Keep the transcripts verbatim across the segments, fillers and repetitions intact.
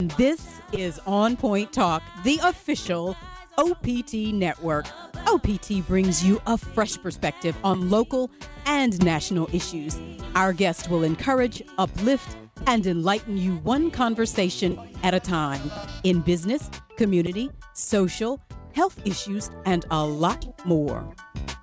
This is On Point Talk, the official O P T network. O P T brings you a fresh perspective on local and national issues. Our guest will encourage, uplift, and enlighten you one conversation at a time in business, community, social, health issues, and a lot more.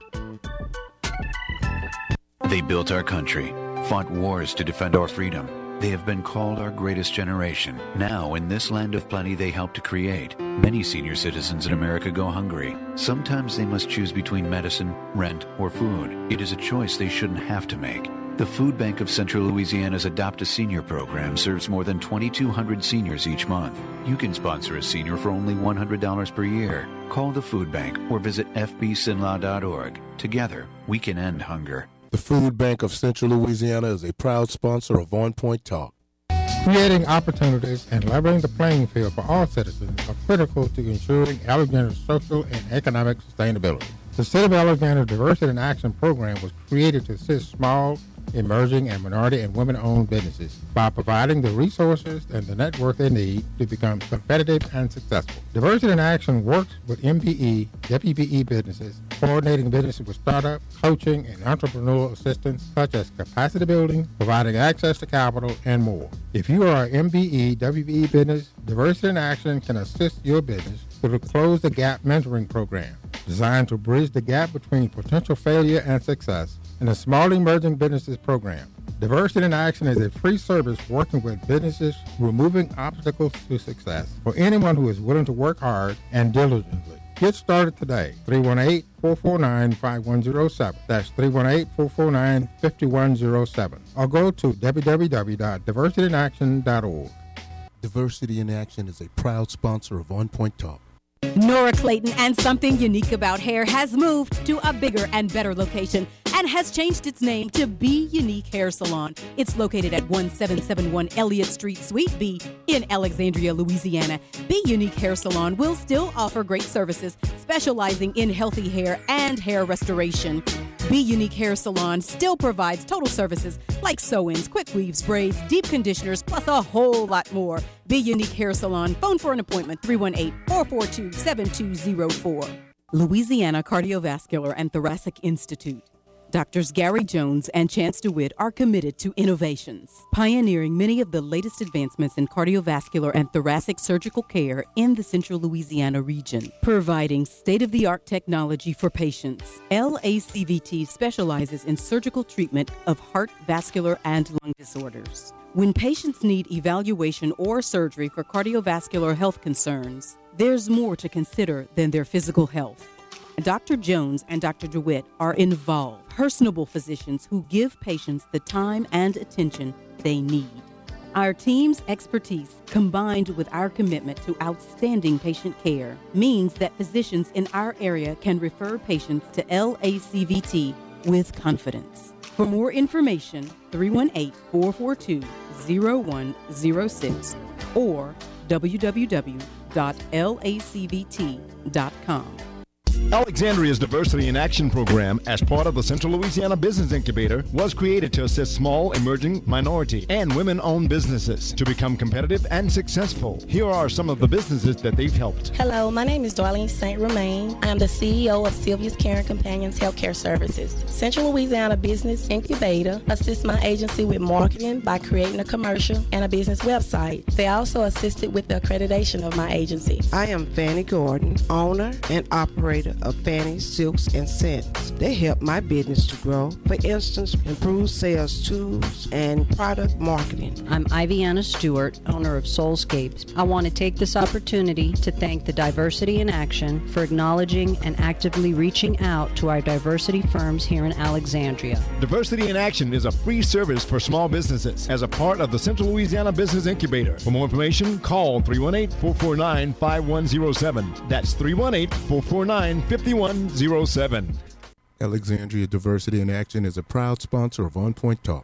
They built our country, fought wars to defend our freedom. They have been called our greatest generation. Now, in this land of plenty they help to create, many senior citizens in America go hungry. Sometimes they must choose between medicine, rent, or food. It is a choice they shouldn't have to make. The Food Bank of Central Louisiana's Adopt a Senior program serves more than twenty-two hundred seniors each month. You can sponsor a senior for only one hundred dollars per year. Call the Food Bank or visit f b sinlaw dot org. Together, we can end hunger. The Food Bank of Central Louisiana is a proud sponsor of On Point Talk. Creating opportunities and leveling the playing field for all citizens are critical to ensuring Alexandria's social and economic sustainability. The City of Alexandria Diversity in Action program was created to assist small, emerging, and minority and women-owned businesses by providing the resources and the network they need to become competitive and successful. Diversity in Action works with M B E, W B E businesses, coordinating businesses with startup, coaching, and entrepreneurial assistance such as capacity building, providing access to capital, and more. If you are an M B E, W B E business, Diversity in Action can assist your business through the Close the Gap mentoring program, designed to bridge the gap between potential failure and success, and the Small Emerging Businesses program. Diversity in Action is a free service working with businesses removing obstacles to success for anyone who is willing to work hard and diligently. Get started today. three one eight, four four nine, five one zero seven. That's three one eight, four four nine, five one zero seven. Or go to w w w dot diversity in action dot org. Diversity in Action is a proud sponsor of On Point Talk. Nora Clayton and Something Unique About Hair has moved to a bigger and better location and has changed its name to Be Unique Hair Salon. It's located at one seven seven one Elliott Street, Suite B in Alexandria, Louisiana. Be Unique Hair Salon will still offer great services, specializing in healthy hair and hair restoration. Be Unique Hair Salon still provides total services like sew-ins, quick weaves, braids, deep conditioners, plus a whole lot more. Be Unique Hair Salon. Phone for an appointment, three one eight, four four two, seven two zero four. Louisiana Cardiovascular and Thoracic Institute. Doctors Gary Jones and Chance DeWitt are committed to innovations, pioneering many of the latest advancements in cardiovascular and thoracic surgical care in the Central Louisiana region, providing state-of-the-art technology for patients. L A C V T specializes in surgical treatment of heart, vascular, and lung disorders. When patients need evaluation or surgery for cardiovascular health concerns, there's more to consider than their physical health. Doctor Jones and Doctor DeWitt are involved, personable physicians who give patients the time and attention they need. Our team's expertise, combined with our commitment to outstanding patient care, means that physicians in our area can refer patients to L A C V T with confidence. For more information, three one eight, four four two, zero one zero six or w w w dot l a c v t dot com. Alexandria's Diversity in Action program, as part of the Central Louisiana Business Incubator, was created to assist small, emerging, minority, and women-owned businesses to become competitive and successful. Here are some of the businesses that they've helped. Hello, my name is Darlene Saint Romain. I am the C E O of Sylvia's Caring Companions Healthcare Services. Central Louisiana Business Incubator assists my agency with marketing by creating a commercial and a business website. They also assisted with the accreditation of my agency. I am Fanny Gordon, owner and operator of Fanny Silks and Scents. They help my business to grow. For instance, improve sales tools and product marketing. I'm Iviana Stewart, owner of Soulscapes. I want to take this opportunity to thank the Diversity in Action for acknowledging and actively reaching out to our diversity firms here in Alexandria. Diversity in Action is a free service for small businesses as a part of the Central Louisiana Business Incubator. For more information, call three one eight, four four nine, five one zero seven. That's three one eight, four four nine, five one zero seven. Alexandria Diversity in Action is a proud sponsor of On Point Talk.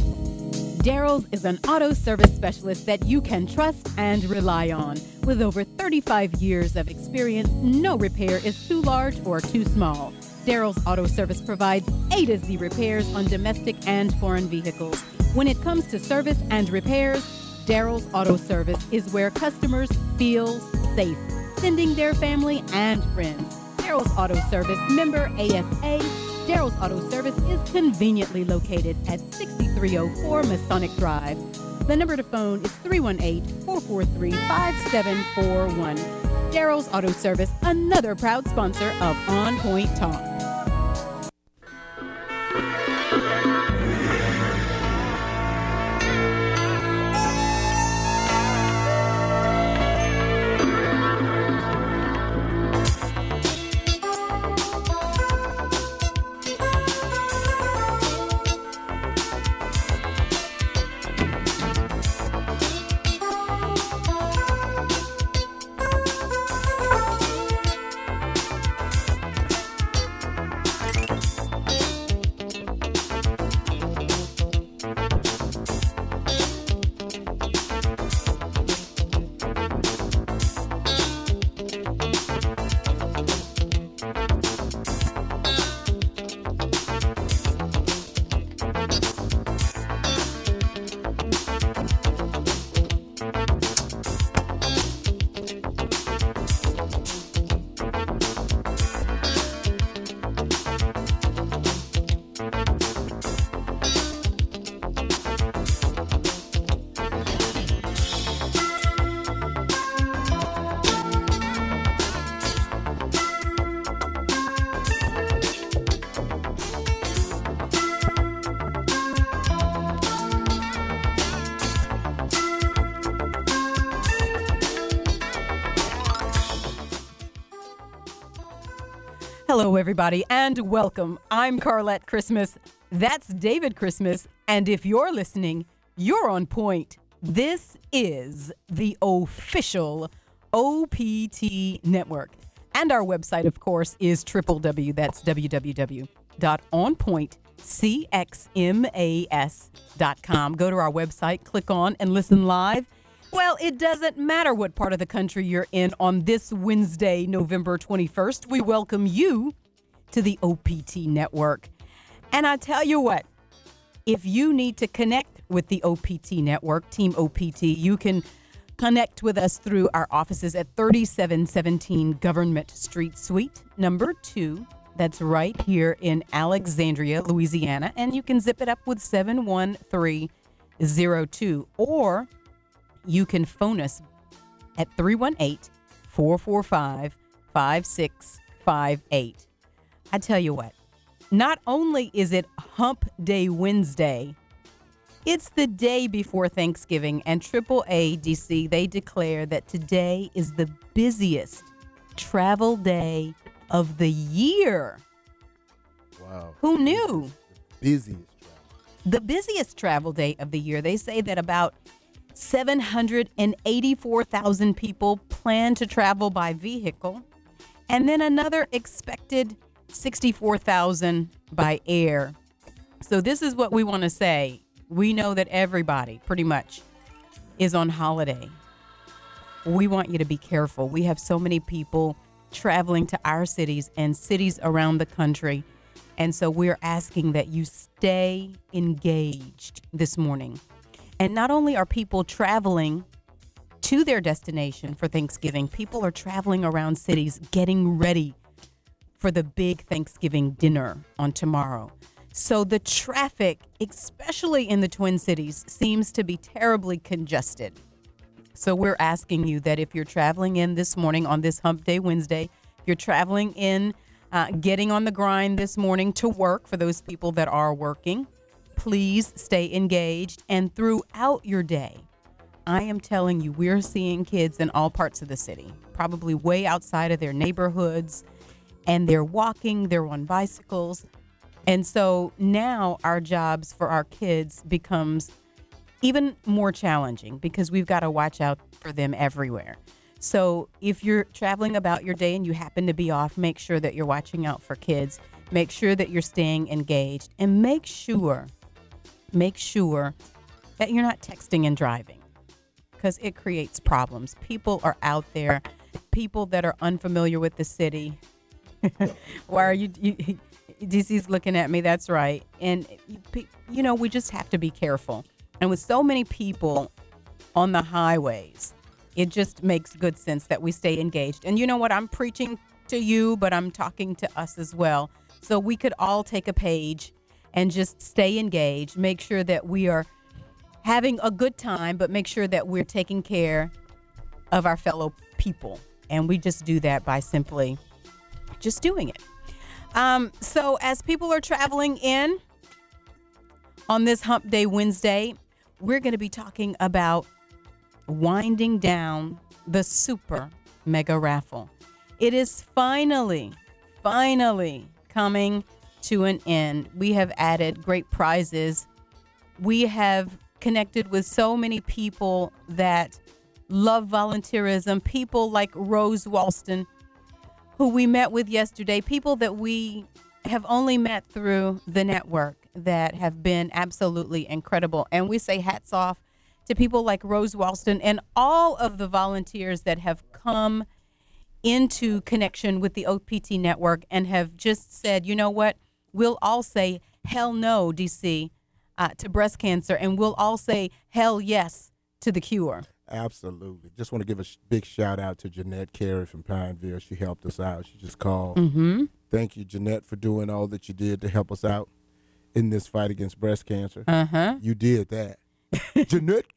Daryl's is an auto service specialist that you can trust and rely on. With over thirty-five years of experience, no repair is too large or too small. Daryl's Auto Service provides A to Z repairs on domestic and foreign vehicles. When it comes to service and repairs, Daryl's Auto Service is where customers feel safe, sending their family and friends. Daryl's Auto Service, member A S A. Daryl's Auto Service is conveniently located at sixty-three oh four Masonic Drive. The number to phone is three one eight, four four three, five seven four one. Daryl's Auto Service, another proud sponsor of On Point Talk. Hello, everybody, and welcome. I'm Carlette Christmas. That's David Christmas. And if you're listening, you're on point. This is the official O P T Network. And our website, of course, is w w w. That's w w w dot on point c x m a s dot com. Go to our website, click on, and listen live. Well, it doesn't matter what part of the country you're in on this Wednesday, November twenty-first. We welcome you to the O P T Network. And I tell you what, if you need to connect with the O P T Network, Team O P T, you can connect with us through our offices at thirty-seven seventeen Government Street Suite, number two. That's right here in Alexandria, Louisiana. And you can zip it up with seven one three zero two. Or you can phone us at three one eight, four four five, five six five eight. I tell you what, not only is it Hump Day Wednesday, it's the day before Thanksgiving, and triple A D C, they declare that today is the busiest travel day of the year. Wow. Who knew? The busiest travel. The busiest travel day of the year. They say that about seven hundred eighty-four thousand people plan to travel by vehicle, and then another expected sixty-four thousand by air. So this is what we want to say. We know that everybody pretty much is on holiday. We want you to be careful. We have so many people traveling to our cities and cities around the country. And so we're asking that you stay engaged this morning. And not only are people traveling to their destination for Thanksgiving, people are traveling around cities getting ready for the big Thanksgiving dinner on tomorrow. So the traffic, especially in the Twin Cities, seems to be terribly congested. So we're asking you that if you're traveling in this morning on this Hump Day Wednesday, if you're traveling in, uh, getting on the grind this morning to work, for those people that are working, please stay engaged. And throughout your day, I am telling you, we're seeing kids in all parts of the city, probably way outside of their neighborhoods, and they're walking, they're on bicycles. And so now our jobs for our kids becomes even more challenging because we've got to watch out for them everywhere. So if you're traveling about your day and you happen to be off, make sure that you're watching out for kids. Make sure that you're staying engaged, and make sure, make sure that you're not texting and driving, because it creates problems. People are out there, people that are unfamiliar with the city. Why are you, you D C's looking at me? That's right. And, you know, we just have to be careful. And with so many people on the highways. It just makes good sense that we stay engaged. And you know what? I'm preaching to you, but I'm talking to us as well. So we could all take a page and just stay engaged, make sure that we are having a good time, but make sure that we're taking care of our fellow people. And we just do that by simply just doing it. Um, so as people are traveling in on this Hump Day Wednesday, we're going to be talking about winding down the Super Mega Raffle. It is finally, finally coming to an end. We have added great prizes. We have connected with so many people that love volunteerism, people like Rose Walston, who we met with yesterday, people that we have only met through the network that have been absolutely incredible. And we say hats off to people like Rose Walston and all of the volunteers that have come into connection with the O P T network and have just said, you know what, we'll all say hell no, D C, uh, to breast cancer, and we'll all say hell yes to the cure. Absolutely. Just want to give a sh- big shout out to Jeanette Carey from Pineville. She helped us out. She just called. Mm-hmm. Thank you, Jeanette, for doing all that you did to help us out in this fight against breast cancer. Uh-huh. You did that. Jeanette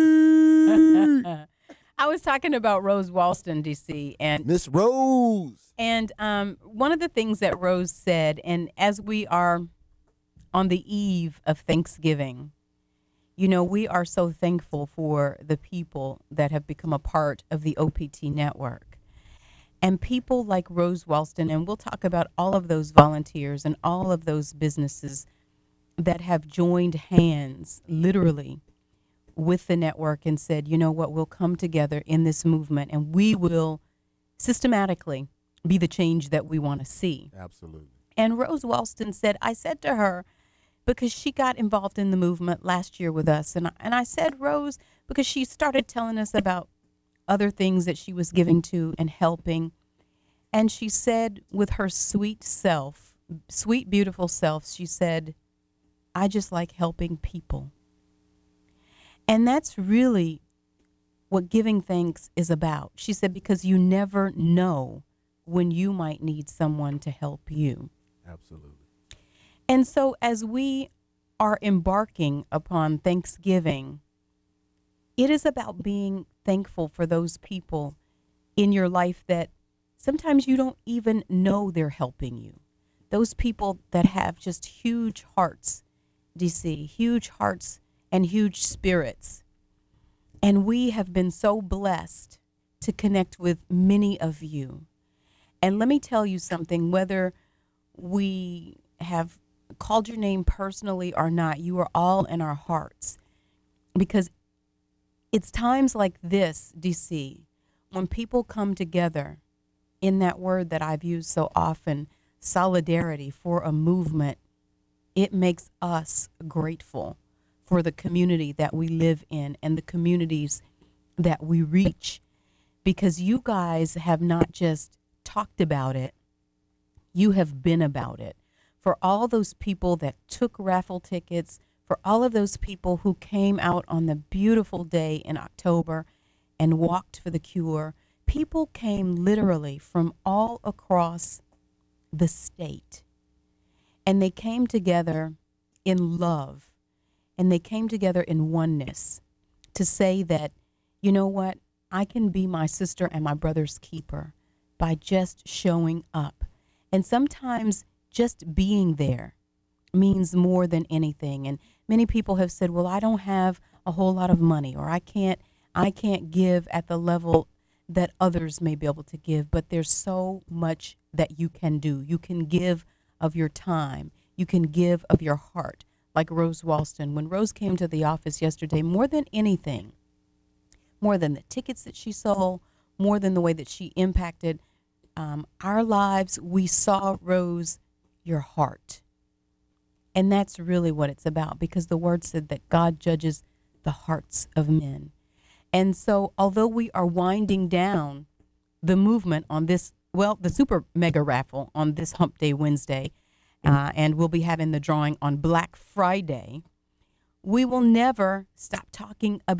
Carey! I was talking about Rose Walston, D C, and Miss Rose. And um, one of the things that Rose said, and as we are on the eve of Thanksgiving, you know, we are so thankful for the people that have become a part of the O P T network. And people like Rose Walston, and we'll talk about all of those volunteers and all of those businesses that have joined hands, literally, with the network and said, you know what, we'll come together in this movement and we will systematically be the change that we want to see. Absolutely. And Rose Walston said, I said to her, because she got involved in the movement last year with us, and I, and I said, Rose, because she started telling us about other things that she was giving to and helping. And she said with her sweet self, sweet, beautiful self, she said, I just like helping people. And that's really what giving thanks is about. She said, because you never know when you might need someone to help you. Absolutely. And so as we are embarking upon Thanksgiving, it is about being thankful for those people in your life that sometimes you don't even know they're helping you. Those people that have just huge hearts, D C, huge hearts and huge spirits. And we have been so blessed to connect with many of you. And let me tell you something, whether we have called your name personally or not, you are all in our hearts. Because it's times like this, D C, when people come together in that word that I've used so often, solidarity for a movement, it makes us grateful for the community that we live in and the communities that we reach. Because you guys have not just talked about it, you have been about it. For all those people that took raffle tickets, for all of those people who came out on the beautiful day in October and walked for the cure, people came literally from all across the state. And they came together in love, and they came together in oneness to say that, you know what, I can be my sister and my brother's keeper by just showing up. And sometimes just being there means more than anything. And many people have said, well, I don't have a whole lot of money, or I can't I can't give at the level that others may be able to give, but there's so much that you can do. You can give of your time. You can give of your heart, like Rose Walston. When Rose came to the office yesterday, more than anything, more than the tickets that she sold, more than the way that she impacted um, our lives, we saw, Rose, your heart. And that's really what it's about, because the word said that God judges the hearts of men. And so although we are winding down the movement on this, well, the Super Mega Raffle on this Hump Day Wednesday, uh, and we'll be having the drawing on Black Friday, we will never stop talking about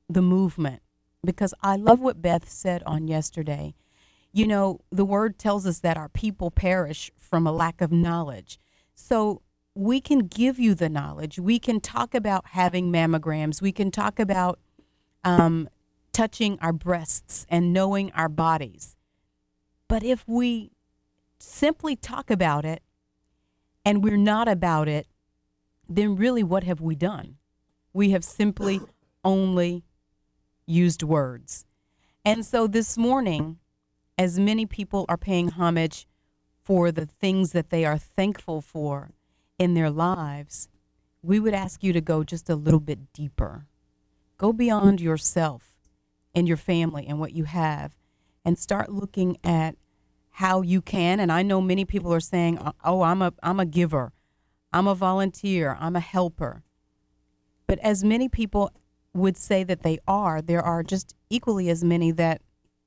the movement, because I love what Beth said on yesterday. You know, the word tells us that our people perish from a lack of knowledge. So we can give you the knowledge. We can talk about having mammograms. We can talk about um, touching our breasts and knowing our bodies. But if we simply talk about it and we're not about it, then really what have we done? We have simply only used words. And so this morning, as many people are paying homage for the things that they are thankful for in their lives, we would ask you to go just a little bit deeper. Go beyond yourself and your family and what you have, and start looking at how you can. And I know many people are saying, oh, I'm a I'm a giver. I'm a volunteer. I'm a helper. But as many people would say that they are, there are just equally as many that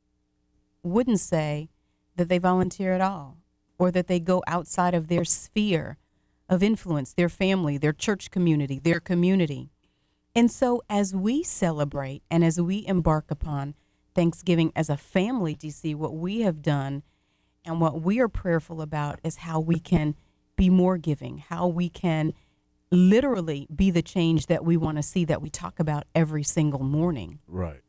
wouldn't say that they volunteer at all, or that they go outside of their sphere of influence, their family, their church community, their community. And so as we celebrate and as we embark upon Thanksgiving as a family, D C, what we have done and what we are prayerful about is how we can be more giving, how we can literally be the change that we want to see, that we talk about every single morning. Right.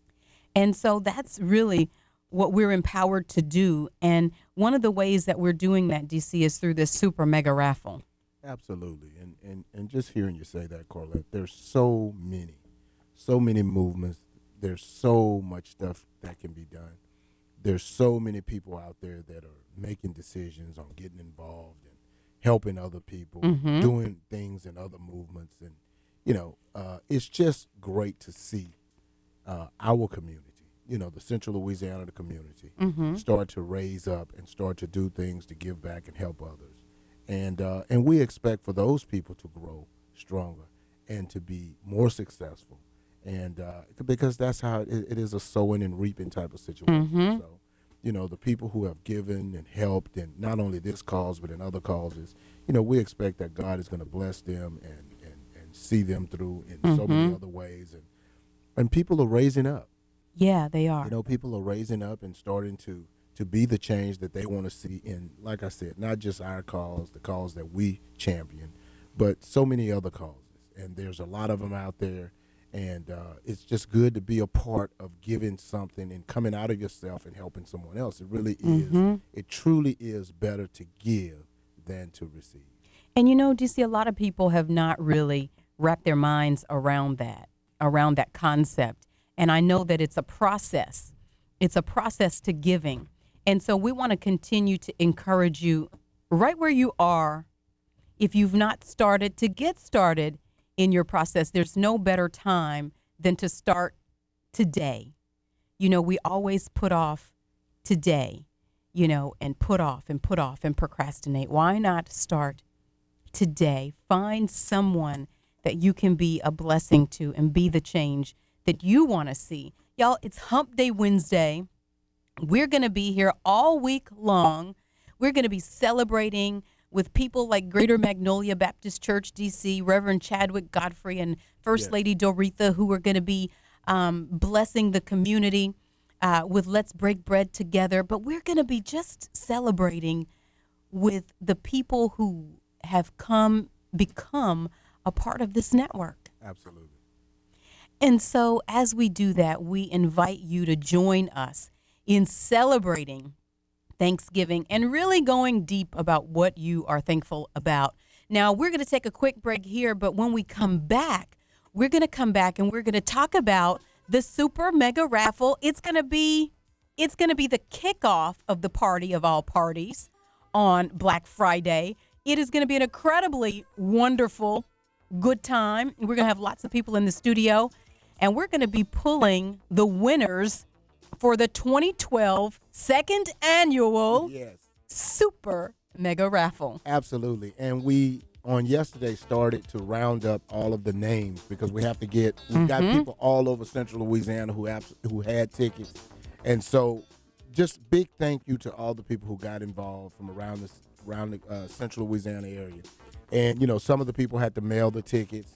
And so that's really what we're empowered to do. And one of the ways that we're doing that, D C, is through this super mega raffle. Absolutely. And, and, and just hearing you say that, Corlette, there's so many, so many movements. There's so much stuff that can be done. There's so many people out there that are making decisions on getting involved and helping other people, mm-hmm. doing things in other movements. And, you know, uh, it's just great to see uh, our community, you know, the Central Louisiana community, mm-hmm. start to raise up and start to do things to give back and help others. And uh, and we expect for those people to grow stronger and to be more successful. And uh, because that's how it, it is, a sowing and reaping type of situation. Mm-hmm. So, you know, the people who have given and helped, and not only this cause, but in other causes, you know, we expect that God is going to bless them and, and, and see them through in mm-hmm. so many other ways. And, and people are raising up. Yeah, they are. You know, people are raising up and starting to, to be the change that they want to see in, like I said, not just our cause, the cause that we champion, but so many other causes. And there's a lot of them out there. And uh, it's just good to be a part of giving something and coming out of yourself and helping someone else. It really is. Mm-hmm. It truly is better to give than to receive. And, you know, D C, a lot of people have not really wrapped their minds around that, around that concept. And I know that it's a process. It's a process to giving. And so we want to continue to encourage you right where you are. If you've not started, to get started in your process. There's no better time than to start today. You know, we always put off today, you know, and put off and put off and procrastinate. Why not start today? Find someone that you can be a blessing to and be the change that you want to see. Y'all, it's Hump Day Wednesday. We're going to be here all week long. We're going to be celebrating with people like Greater Magnolia Baptist Church, D C, Reverend Chadwick Godfrey, and First Yes. Lady Doretha, who are going to be um, blessing the community uh, with Let's Break Bread Together. But we're going to be just celebrating with the people who have come, become a part of this network. Absolutely. And so as we do that, we invite you to join us in celebrating Thanksgiving and really going deep about what you are thankful about. Now, we're going to take a quick break here, but when we come back, we're going to come back and we're going to talk about the super mega raffle. It's going to be it's going to be the kickoff of the party of all parties on Black Friday. It is going to be an incredibly wonderful, good time. We're going to have lots of people in the studio, and we're going to be pulling the winners for the twenty twelve second annual Yes. super mega raffle. Absolutely. And we, on yesterday, started to round up all of the names because we have to get, we've Mm-hmm. got people all over Central Louisiana who have, who had tickets. And so just big thank you to all the people who got involved from around the, around the uh, Central Louisiana area. And, you know, some of the people had to mail the tickets.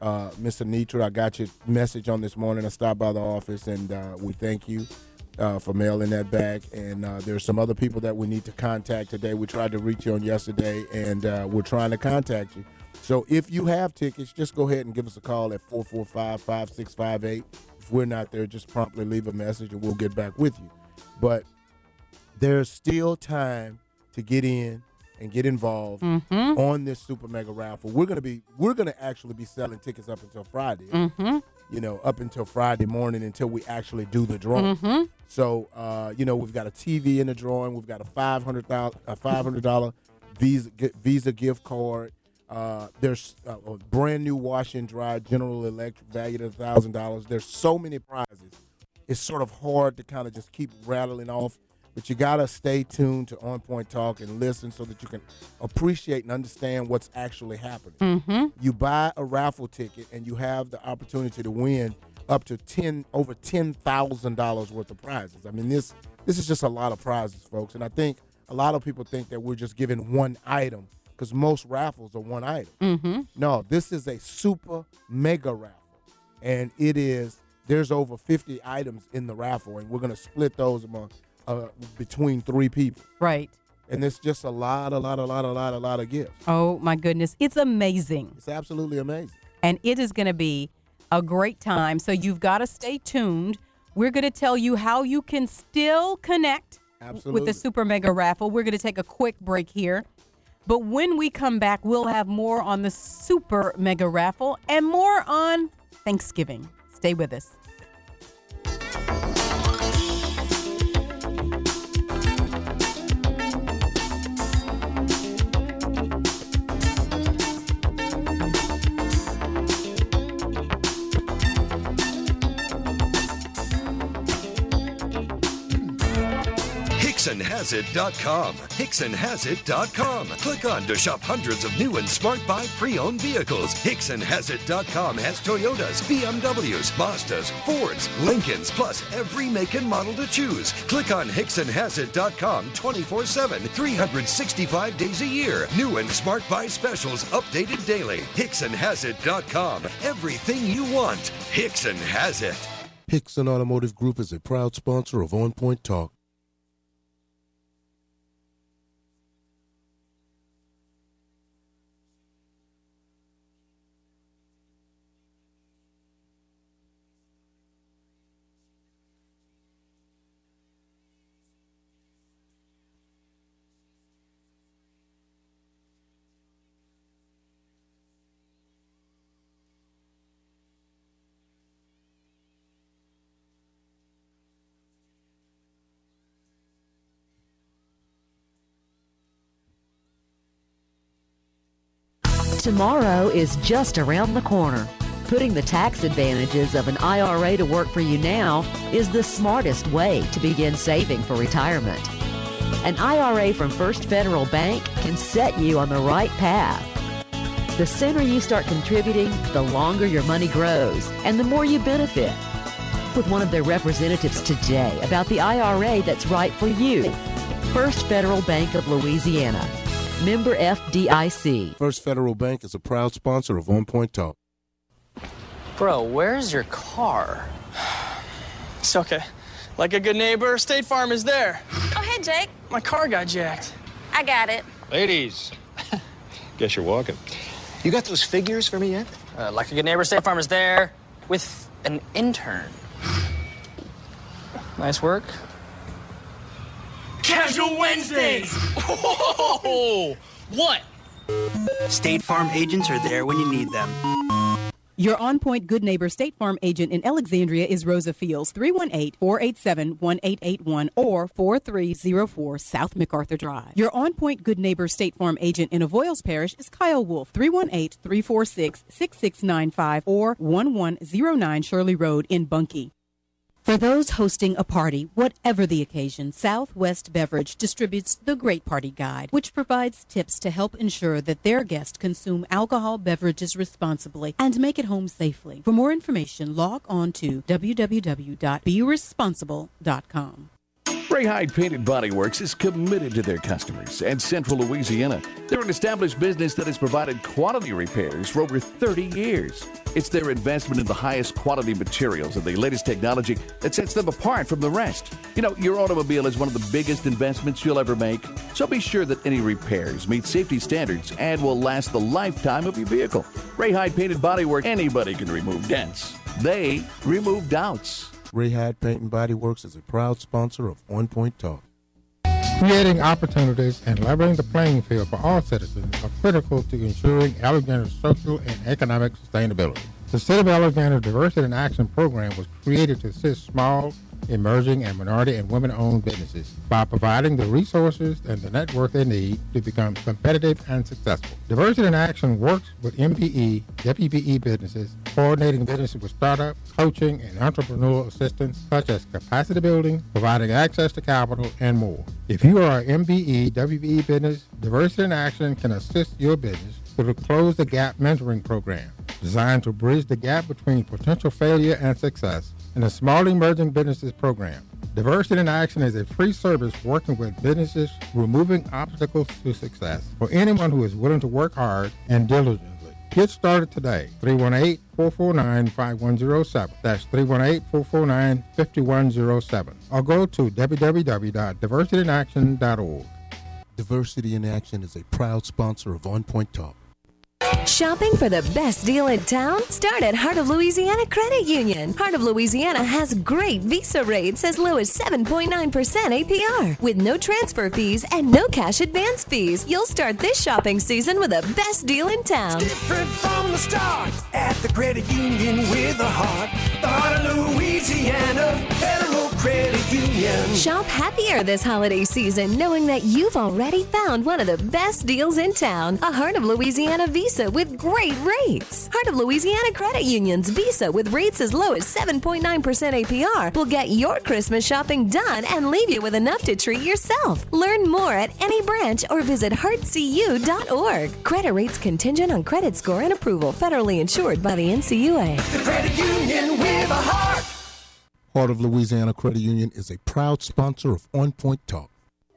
Uh, Mister Nitra, I got your message on this morning. I stopped by the office, and uh, we thank you uh, for mailing that back. And uh, there's some other people that we need to contact today. We tried to reach you on yesterday, and uh, we're trying to contact you. So if you have tickets, just go ahead and give us a call at four four five, five six five eight. If we're not there, just promptly leave a message, and we'll get back with you. But there's still time to get in and get involved mm-hmm. on this super mega raffle. We're gonna be we're gonna actually be selling tickets up until Friday. Mm-hmm. You know, up until Friday morning until we actually do the drawing. Mm-hmm. So uh, you know, we've got a T V in the drawing. We've got a five hundred thousand a five hundred dollar Visa Visa gift card. Uh, there's a, a brand new wash and dry General Electric valued at a thousand dollars. There's so many prizes. It's sort of hard to kind of just keep rattling off. But you got to stay tuned to On Point Talk and listen so that you can appreciate and understand what's actually happening. Mm-hmm. You buy a raffle ticket and you have the opportunity to win up to ten over ten thousand dollars worth of prizes. I mean, this this is just a lot of prizes, folks. And I think a lot of people think that we're just giving one item because most raffles are one item. Mm-hmm. No, this is a super mega raffle. And it is, there's over fifty items in the raffle, and we're going to split those among Uh, between three people. Right. And it's just a lot, a lot, a lot, a lot, a lot of gifts. Oh, my goodness. It's amazing. It's absolutely amazing. And it is going to be a great time. So you've got to stay tuned. We're going to tell you how you can still connect Absolutely. with the Super Mega Raffle. We're going to take a quick break here. But when we come back, we'll have more on the Super Mega Raffle and more on Thanksgiving. Stay with us. Hickson Has It dot com. Hickson Has It dot com. Click on to shop hundreds of new and smart buy pre-owned vehicles. Hickson Has It dot com has Toyotas, B M Ws, Mazdas, Fords, Lincolns, plus every make and model to choose. Click on Hickson Has It dot com twenty-four seven, three hundred sixty-five days a year. New and smart buy specials updated daily. Hickson Has It dot com. Everything you want. Hickson has it. Hickson Automotive Group is a proud sponsor of On Point Talk. Tomorrow is just around the corner. Putting the tax advantages of an I R A to work for you now is the smartest way to begin saving for retirement. An I R A from First Federal Bank can set you on the right path. The sooner you start contributing, the longer your money grows and the more you benefit. With one of their representatives today about the I R A that's right for you. First Federal Bank of Louisiana. Member F D I C. First Federal Bank is a proud sponsor of On Point Talk. Bro, where's your car? It's okay. Like a good neighbor, State Farm is there. Oh, hey, Jake. My car got jacked. I got it. Ladies, guess you're walking. You got those figures for me yet? Uh, like a good neighbor, State Farm is there with an intern. Nice work. Casual Wednesdays! Oh, what? State Farm agents are there when you need them. Your On Point Good Neighbor State Farm agent in Alexandria is Rosa Fields, three one eight, four eight seven, one eight eight one or four three zero four South MacArthur Drive. Your On Point Good Neighbor State Farm agent in Avoyles Parish is Kyle Wolf, three one eight, three four six, six six nine five or one one zero nine Shirley Road in Bunkie. For those hosting a party, whatever the occasion, Southwest Beverage distributes the Great Party Guide, which provides tips to help ensure that their guests consume alcohol beverages responsibly and make it home safely. For more information, log on to w w w dot be responsible dot com. Ray Hyde Painted Body Works is committed to their customers and Central Louisiana. They're an established business that has provided quality repairs for over thirty years. It's their investment in the highest quality materials and the latest technology that sets them apart from the rest. You know, your automobile is one of the biggest investments you'll ever make, so be sure that any repairs meet safety standards and will last the lifetime of your vehicle. Ray Hyde Painted Body Works, anybody can remove dents. They remove doubts. Ray Hyde Paint and Body Works is a proud sponsor of On Point Talk. Creating opportunities and leveling the playing field for all citizens are critical to ensuring Alexander's social and economic sustainability. The City of Alexander Diversity in Action Program was created to assist small, emerging, and minority and women-owned businesses by providing the resources and the network they need to become competitive and successful. Diversity in Action works with M P E, W P E businesses, coordinating businesses with startup, coaching, and entrepreneurial assistance such as capacity building, providing access to capital, and more. If you are an M P E, W P E business, Diversity in Action can assist your business through the Close the Gap mentoring program, designed to bridge the gap between potential failure and success, and the Small Emerging Businesses Program. Diversity in Action is a free service working with businesses removing obstacles to success for anyone who is willing to work hard and diligently. Get started today. three one eight, four four nine, five one zero seven. That's three one eight, four four nine, five one zero seven. Or go to w w w dot diversity in action dot org. Diversity in Action is a proud sponsor of On Point Talk. Shopping for the best deal in town? Start at Heart of Louisiana Credit Union. Heart of Louisiana has great Visa rates as low as seven point nine percent A P R with no transfer fees and no cash advance fees. You'll start this shopping season with the best deal in town. Different from the start at the credit union with a heart. The Heart of Louisiana Federal Credit Union. Shop happier this holiday season knowing that you've already found one of the best deals in town. A Heart of Louisiana Visa with great rates. Heart of Louisiana Credit Union's Visa with rates as low as seven point nine percent A P R will get your Christmas shopping done and leave you with enough to treat yourself. Learn more at any branch or visit heart c u dot org. Credit rates contingent on credit score and approval. Federally insured by the N C U A. The credit union with a heart. Heart of Louisiana Credit Union is a proud sponsor of On Point Talk.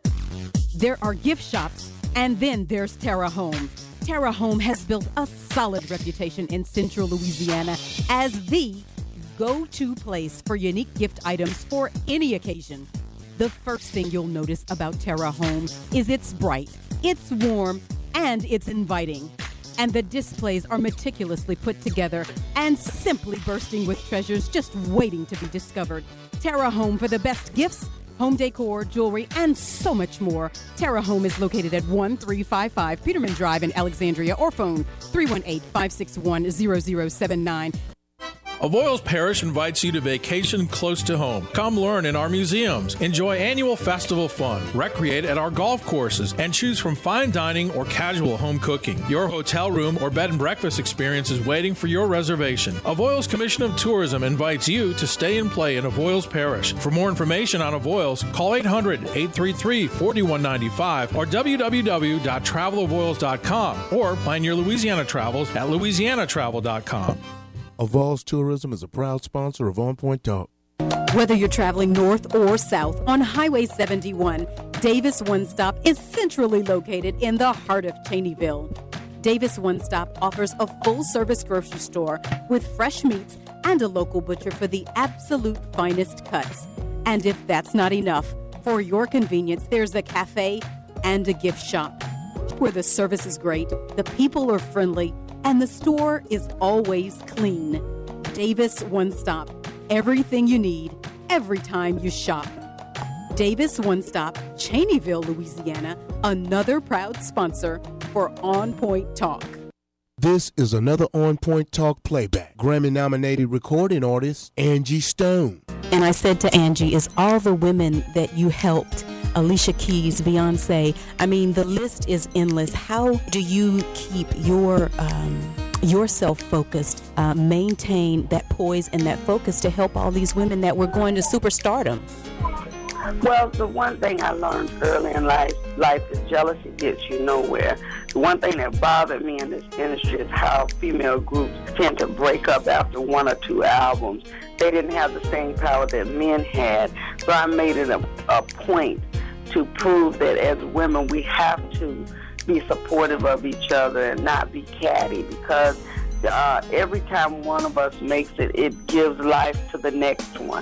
There are gift shops, and then there's Terra Home. Terra Home has built a solid reputation in Central Louisiana as the go-to place for unique gift items for any occasion. The first thing you'll notice about Terra Home is it's bright, it's warm, and it's inviting. And the displays are meticulously put together and simply bursting with treasures just waiting to be discovered. Terra Home for the best gifts, home decor, jewelry, and so much more. Terra Home is located at one three five five Peterman Drive in Alexandria, or phone three one eight, five six one, zero zero seven nine. Avoyles Parish invites you to vacation close to home. Come learn in our museums, enjoy annual festival fun, recreate at our golf courses, and choose from fine dining or casual home cooking. Your hotel room or bed and breakfast experience is waiting for your reservation. Avoyles Commission of Tourism invites you to stay and play in Avoyles Parish. For more information on Avoyles, call eight hundred, eight three three, four one nine five or w w w dot travel avoyles dot com or plan your Louisiana travels at louisiana travel dot com. Avoyles Tourism is a proud sponsor of On Point Talk. Whether you're traveling north or south on Highway seventy-one, Davis One Stop is centrally located in the heart of Cheneyville. Davis One Stop offers a full-service grocery store with fresh meats and a local butcher for the absolute finest cuts. And if that's not enough, for your convenience, there's a cafe and a gift shop where the service is great, the people are friendly, and the store is always clean. Davis One Stop. Everything you need, every time you shop. Davis One Stop, Cheneyville, Louisiana, another proud sponsor for On Point Talk. This is another On Point Talk playback. Grammy-nominated recording artist Angie Stone. And I said to Angie, is all the women that you helped, Alicia Keys, Beyonce, I mean, the list is endless. How do you keep your um, yourself focused, uh, maintain that poise and that focus to help all these women that were going to superstardom? Well, the one thing I learned early in life, life is jealousy gets you nowhere. The one thing that bothered me in this industry is how female groups tend to break up after one or two albums. They didn't have the same power that men had, so I made it a a point to prove that as women we have to be supportive of each other and not be catty, because uh, every time one of us makes it, it gives life to the next one.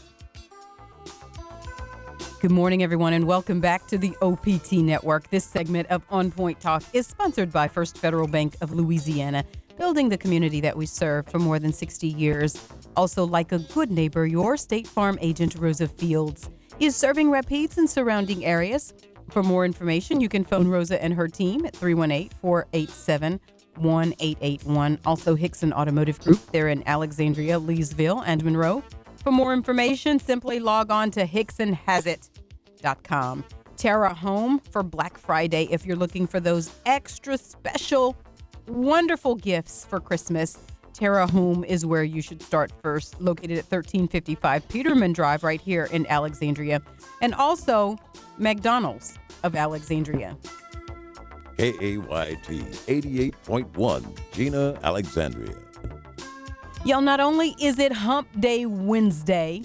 Good morning, everyone, and welcome back to the O P T Network. This segment of On Point Talk is sponsored by First Federal Bank of Louisiana, building the community that we serve for more than sixty years. Also, like a good neighbor, your State Farm agent, Rosa Fields, is serving Rapides and surrounding areas. For more information, you can phone Rosa and her team at three one eight, four eight seven, one eight eight one. Also, Hickson Automotive Group, they're in Alexandria, Leesville, and Monroe. For more information, simply log on to hickson has it dot com. Terra Home for Black Friday. If you're looking for those extra special, wonderful gifts for Christmas, Terra Home is where you should start first. Located at thirteen fifty-five Peterman Drive right here in Alexandria. And also McDonald's of Alexandria. K A Y T eighty-eight point one, Gina, Alexandria. Y'all, not only is it Hump Day Wednesday,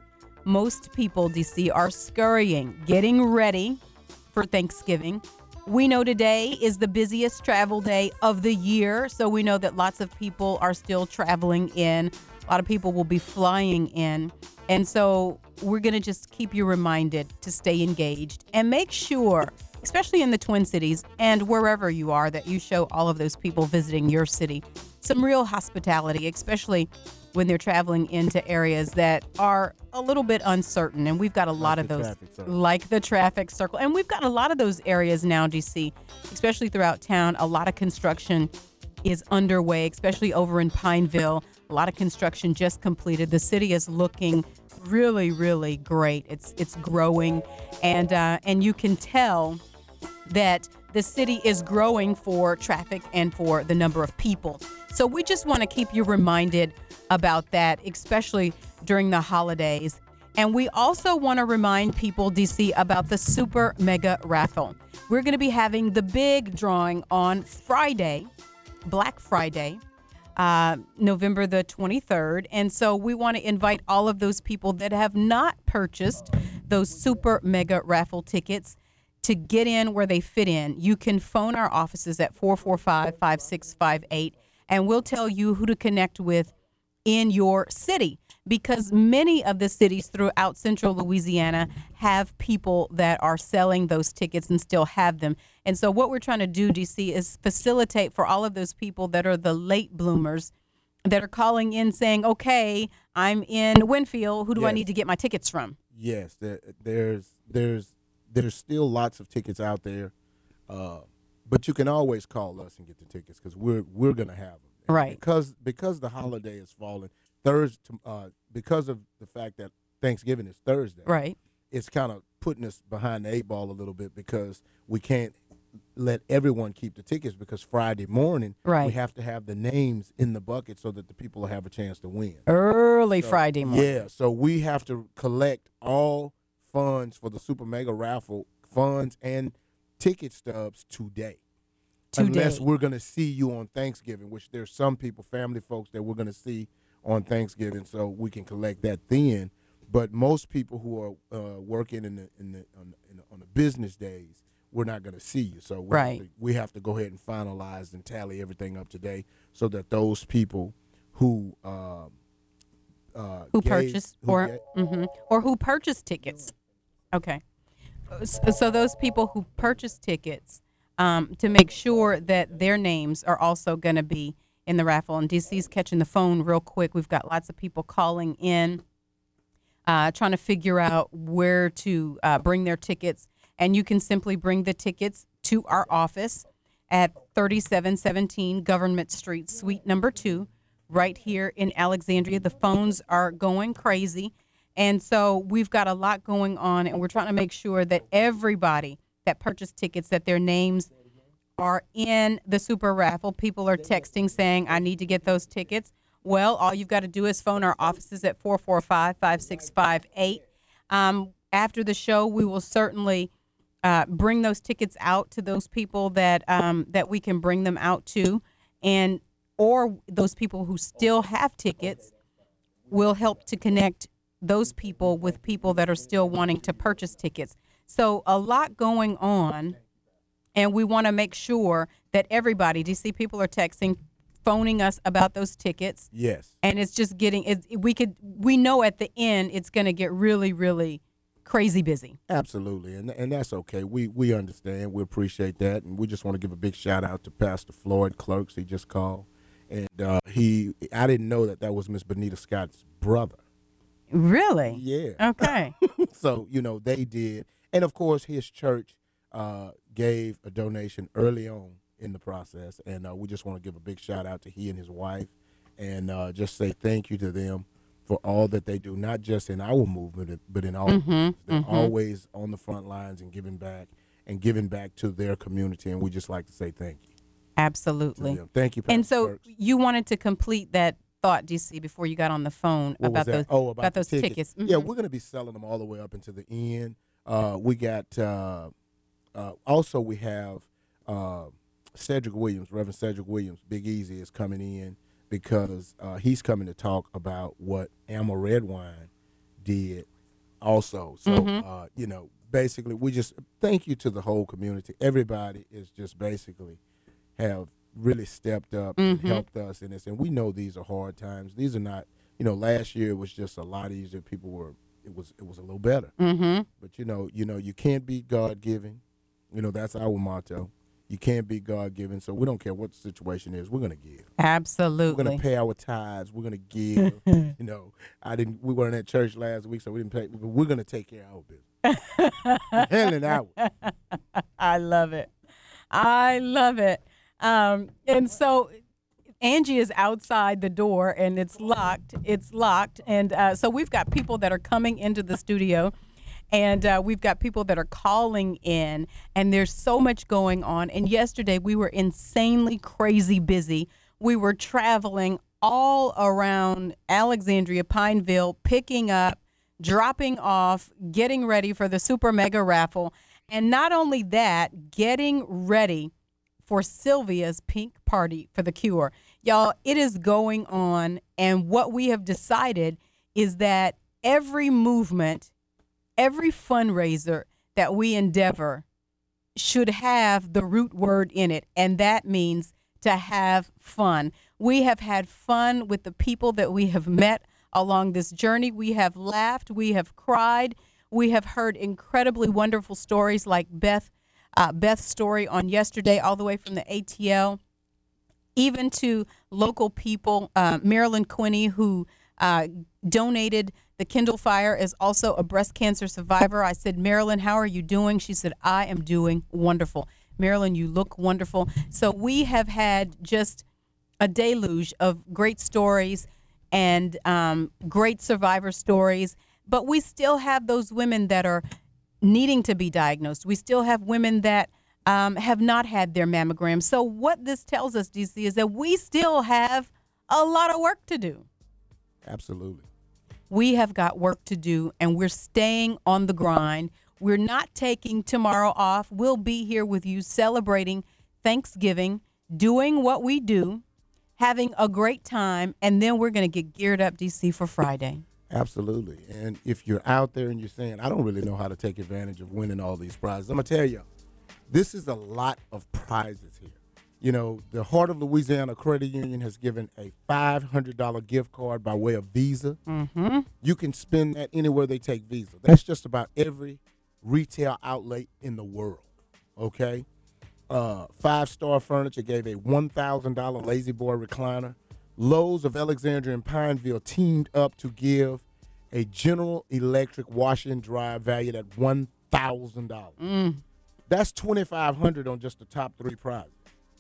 most people, D C, are scurrying, getting ready for Thanksgiving. We know today is the busiest travel day of the year, so we know that lots of people are still traveling in. A lot of people will be flying in. And so we're going to just keep you reminded to stay engaged and make sure, especially in the Twin Cities and wherever you are, that you show all of those people visiting your city some real hospitality, especially when they're traveling into areas that are a little bit uncertain. And we've got a lot of those, like the traffic circle. And we've got a lot of those areas now, D C, especially throughout town. A lot of construction is underway, especially over in Pineville. A lot of construction just completed. The city is looking really, really great. It's it's growing, and uh, and you can tell that the city is growing for traffic and for the number of people. So we just want to keep you reminded about that, especially during the holidays. And we also want to remind people, D C, about the Super Mega Raffle. We're going to be having the big drawing on Friday, Black Friday, uh, November the twenty-third. And so we want to invite all of those people that have not purchased those Super Mega Raffle tickets to get in where they fit in. You can phone our offices at four four five, five six five eight, and we'll tell you who to connect with in your city, because many of the cities throughout central Louisiana have people that are selling those tickets and still have them. And so what we're trying to do, D C, is facilitate for all of those people that are the late bloomers that are calling in saying, okay, I'm in Winfield. Who do Yes. I need to get my tickets from? Yes, there, there's there's there's still lots of tickets out there, uh, but you can always call us and get the tickets because we're we're gonna have them. And Right. Because because the holiday is falling Thursday, uh, because of the fact that Thanksgiving is Thursday. Right. It's kind of putting us behind the eight ball a little bit because we can't let everyone keep the tickets because Friday morning Right. we have to have the names in the bucket so that the people will have a chance to win. Early So, Friday morning. Yeah, so we have to collect all funds for the Super Mega Raffle funds and ticket stubs today. Today. Unless we're going to see you on Thanksgiving, which there's some people, family folks, that we're going to see on Thanksgiving, so we can collect that then. But most people who are uh, working in the in the on, in the on the business days, we're not going to see you. So we Right. have to, we have to go ahead and finalize and tally everything up today, so that those people who um, uh, Who gave- purchased who or ga- mhm, or who purchased tickets. Okay. So, so those people who purchased tickets, um, to make sure that their names are also going to be in the raffle. And D C's catching the phone real quick. We've got lots of people calling in, uh, trying to figure out where to uh, bring their tickets. And you can simply bring the tickets to our office at thirty-seven seventeen Government Street, Suite Number two, right here in Alexandria. The phones are going crazy. And so we've got a lot going on, and we're trying to make sure that everybody that purchased tickets, that their names are in the super raffle. People are texting saying, I need to get those tickets. Well, all you've got to do is phone our offices at four four five, five six five eight. Um, after the show, we will certainly uh, bring those tickets out to those people that um, that we can bring them out to, and or those people who still have tickets will help to connect those people with people that are still wanting to purchase tickets. So a lot going on, and we want to make sure that everybody, do you see people are texting, phoning us about those tickets? Yes. And it's just getting, it, we could, we know at the end it's going to get really, really crazy busy. Absolutely, and and that's okay. We we understand. We appreciate that, and we just want to give a big shout out to Pastor Floyd Clerks. He just called, and uh, he I didn't know that that was Miss Benita Scott's brother. Really? Yeah. Okay. So you know they did, and of course his church uh, gave a donation early on in the process, and uh, we just want to give a big shout out to he and his wife, and uh, just say thank you to them for all that they do, not just in our movement, but in all. Mm-hmm, They're mm-hmm. always on the front lines and giving back and giving back to their community, and we just like to say thank you. Absolutely. To them. Thank you, Pastor And so Burks. you wanted to complete that thought, D C, before you got on the phone What about was those that? Oh, about, about the those tickets. tickets. Yeah, Mhm. we're going to be selling them all the way up into the end. Uh, we got uh, uh, also we have uh, Cedric Williams, Reverend Cedric Williams. Big Easy is coming in because uh, he's coming to talk about what Alma Red Wine did also. So, Mhm. uh, you know, basically we just thank you to the whole community. Everybody is just basically have really stepped up Mhm. and helped us in this. And we know these are hard times. These are not, you know, last year it was just a lot easier. People were, it was it was a little better. Mhm. But, you know, you know, you can't be God-given. You know, that's our motto. You can't be God-given, so we don't care what the situation is. We're going to give. Absolutely. We're going to pay our tithes. We're going to give. you know, I didn't. We weren't at church last week, so we didn't pay. But we're going to take care of our business. Handling out. I love it. I love it. Um, and so Angie is outside the door, and it's locked. It's locked. And uh, so we've got people that are coming into the studio. And uh, we've got people that are calling in, and there's so much going on. And yesterday we were insanely crazy busy. We were traveling all around Alexandria, Pineville, picking up, dropping off, getting ready for the Super Mega Raffle. And not only that, getting ready for Sylvia's Pink Party for the Cure. Y'all, it is going on, and what we have decided is that every movement, every fundraiser that we endeavor should have the root word in it, and that means to have fun. We have had fun with the people that we have met along this journey. We have laughed. We have cried. We have heard incredibly wonderful stories like Beth, uh, Beth's story on yesterday, all the way from the A T L, even to local people. Uh, Marilyn Quinney, who uh, donated the Kindle Fire, is also a breast cancer survivor. I said, Marilyn, how are you doing? She said, I am doing wonderful. Marilyn, you look wonderful. So we have had just a deluge of great stories and um, great survivor stories, but we still have those women that are needing to be diagnosed. We still have women that um, have not had their mammograms. So what this tells us, D C, is that we still have a lot of work to do. Absolutely. We have got work to do, and we're staying on the grind. We're not taking tomorrow off. We'll be here with you celebrating Thanksgiving, doing what we do, having a great time, and then we're going to get geared up, D C, for Friday. Absolutely. And if you're out there and you're saying, I don't really know how to take advantage of winning all these prizes, I'm going to tell you, this is a lot of prizes here. You know, the Heart of Louisiana Credit Union has given a five hundred dollars gift card by way of Visa. Mm-hmm. You can spend that anywhere they take Visa. That's just about every retail outlet in the world, okay? Uh, Five Star Furniture gave a one thousand dollars Lazy Boy recliner. Lowe's of Alexandria and Pineville teamed up to give a General Electric washer and dryer valued at one thousand dollars. Mm. That's twenty-five hundred dollars on just the top three prizes.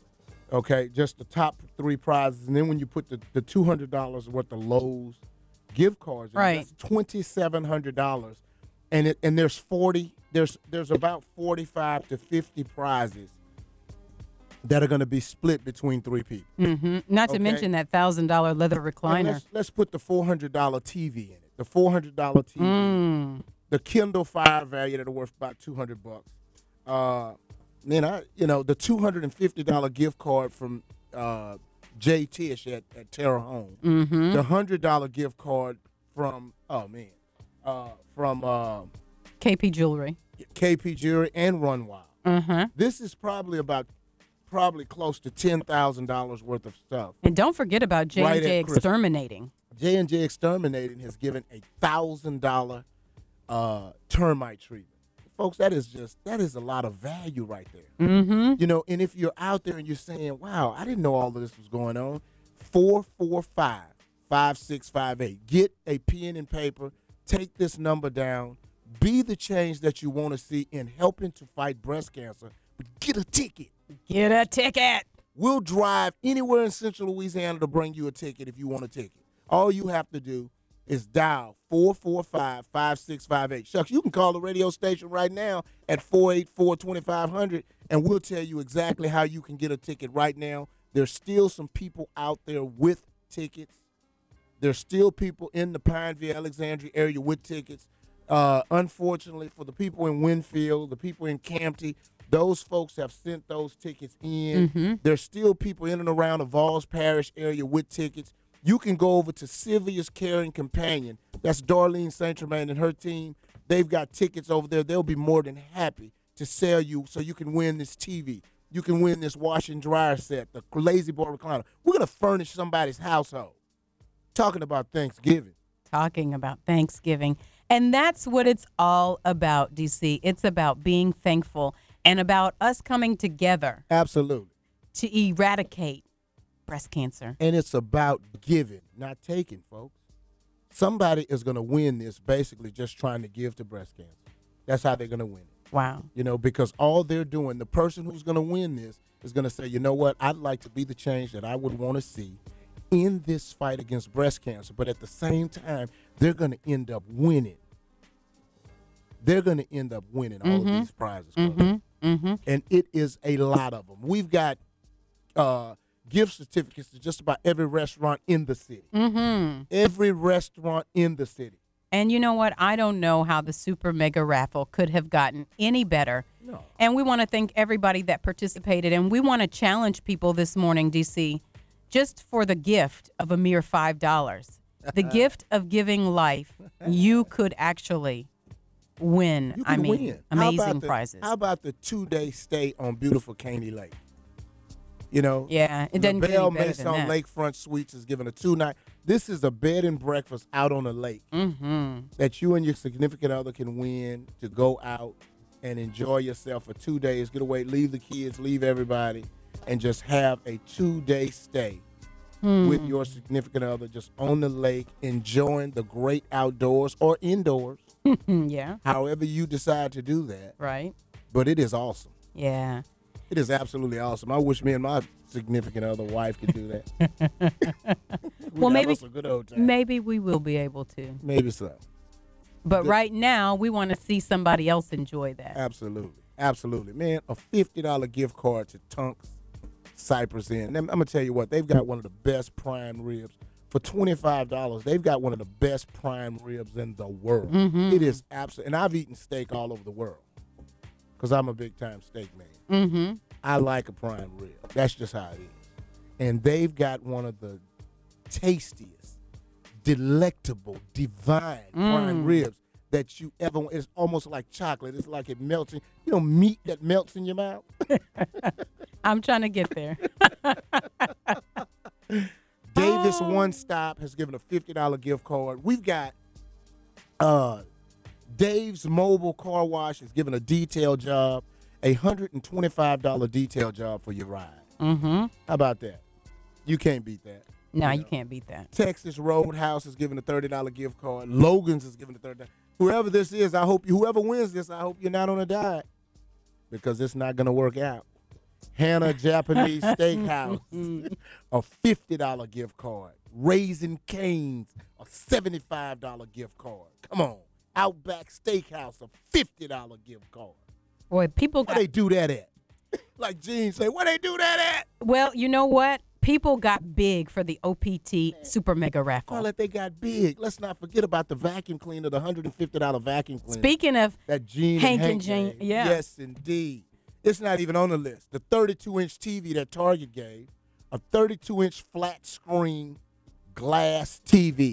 Okay, just the top three prizes. And then when you put the, the two hundred dollars worth of Lowe's gift cards in, right, that's twenty-seven hundred dollars. And it and there's forty, there's there's about forty-five to fifty prizes that are going to be split between three people. Mm-hmm. Not to Okay? mention that one thousand dollars leather And recliner. Let's, let's put the four hundred dollars T V in it. The four hundred dollars T V. Mm. The Kindle Fire value that are worth about two hundred bucks. Uh, then I, you know, the two hundred fifty dollars gift card from uh, Jay Tish at, at Terra Home. Mm-hmm. The one hundred dollars gift card from, oh, man. uh, from uh, K P Jewelry. K P Jewelry and Run Wild. Uh-huh. This is probably about probably close to ten thousand dollars worth of stuff. And don't forget about J and Right J at Christmas. Exterminating. J and J Exterminating has given a thousand dollar uh, termite treatment. Folks, that is just that is a lot of value right there. Mm-hmm. You know, and if you're out there and you're saying, "Wow, I didn't know all of this was going on," four four five, five six five eight. Get a pen and paper. Take this number down. Be the change that you want to see in helping to fight breast cancer. But get a ticket. Get a ticket. We'll drive anywhere in Central Louisiana to bring you a ticket if you want a ticket. All you have to do is dial four four five, five six five eight. Shucks, you can call the radio station right now at four eight four, two five zero zero, and we'll tell you exactly how you can get a ticket right now. There's still some people out there with tickets. There's still people in the Pineville, Alexandria area with tickets. Uh, unfortunately, for the people in Winfield, the people in Campty, those folks have sent those tickets in. Mm-hmm. There's still people in and around the Vols Parish area with tickets. You can go over to Sylvia's Caring Companion. That's Darlene Saint Germain and her team. They've got tickets over there. They'll be more than happy to sell you so you can win this T V. You can win this wash and dryer set, the Lazy Boy recliner. We're going to furnish somebody's household. Talking about Thanksgiving. Talking about Thanksgiving. And that's what it's all about, D C. It's about being thankful and about us coming together. Absolutely. To eradicate breast cancer. And it's about giving, not taking, folks. Somebody is going to win this basically just trying to give to breast cancer. That's how they're going to win it. Wow. You know, because all they're doing, the person who's going to win this is going to say, you know what, I'd like to be the change that I would want to see in this fight against breast cancer. But at the same time, they're going to end up winning. They're going to end up winning all Mm-hmm. of these prizes. Mm-hmm. Mm-hmm. And it is a lot of them. We've got uh, gift certificates to just about every restaurant in the city. Mm-hmm. Every restaurant in the city. And you know what? I don't know how the Super Mega Raffle could have gotten any better. No. And we want to thank everybody that participated. And we want to challenge people this morning, D C, just for the gift of a mere five dollars. The gift of giving life, you could actually win. You I can mean, win. How amazing about the- prizes. How about the two-day stay on beautiful Caney Lake? You know? Yeah, it doesn't get LaBelle any better than Maison that. Lakefront Suites is giving a two-night. This is a bed and breakfast out on the lake Mm-hmm. that you and your significant other can win to go out and enjoy yourself for two days. Get away, leave the kids, leave everybody, and just have a two-day stay Hmm. with your significant other just on the lake, enjoying the great outdoors or indoors, Yeah. however you decide to do that. Right. But it is awesome. Yeah. It is absolutely awesome. I wish me and my significant other wife could do that. We'd Well, have maybe us a good old time. maybe we will be able to. Maybe so. But Good. right now, we want to see somebody else enjoy that. Absolutely. Absolutely. Man, a fifty dollars gift card to Tunks Cypress Inn. I'm, I'm going to tell you what, they've got one of the best prime ribs. For twenty-five dollars, they've got one of the best prime ribs in the world. Mhm. It is absolutely, and I've eaten steak all over the world because I'm a big-time steak man. Mm-hmm. I like a prime rib. That's just how it is. And they've got one of the tastiest, delectable, divine prime Mm. ribs that you ever want. It's almost like chocolate. It's like it melts in, you know, meat that melts in your mouth. I'm trying to get there. Davis One Stop has given a fifty dollars gift card. We've got uh, Dave's Mobile Car Wash has given a detail job, a one hundred twenty-five dollars detail job for your ride. Mm-hmm. How about that? You can't beat that. No, you can't beat that. Texas Roadhouse is giving a thirty dollars gift card. Logan's is giving a thirty dollars. Whoever this is, I hope you, whoever wins this, I hope you're not on a diet because it's not going to work out. Hannah Japanese Steakhouse, a fifty dollars gift card. Raising Cane's, a seventy-five dollars gift card. Come on. Outback Steakhouse, a fifty dollars gift card. Boy, people Where got, they do that at? Like Gene say, where they do that at? well, you know what? People got big for the O P T Super Mega Raffle. Call it they got big. Let's not forget about the vacuum cleaner, the one hundred fifty dollars vacuum cleaner. Speaking of that Gene Hank and and Hank Gene, gave. yeah. Yes, indeed. It's not even on the list. The thirty-two inch T V that Target gave, a thirty-two inch flat screen glass T V.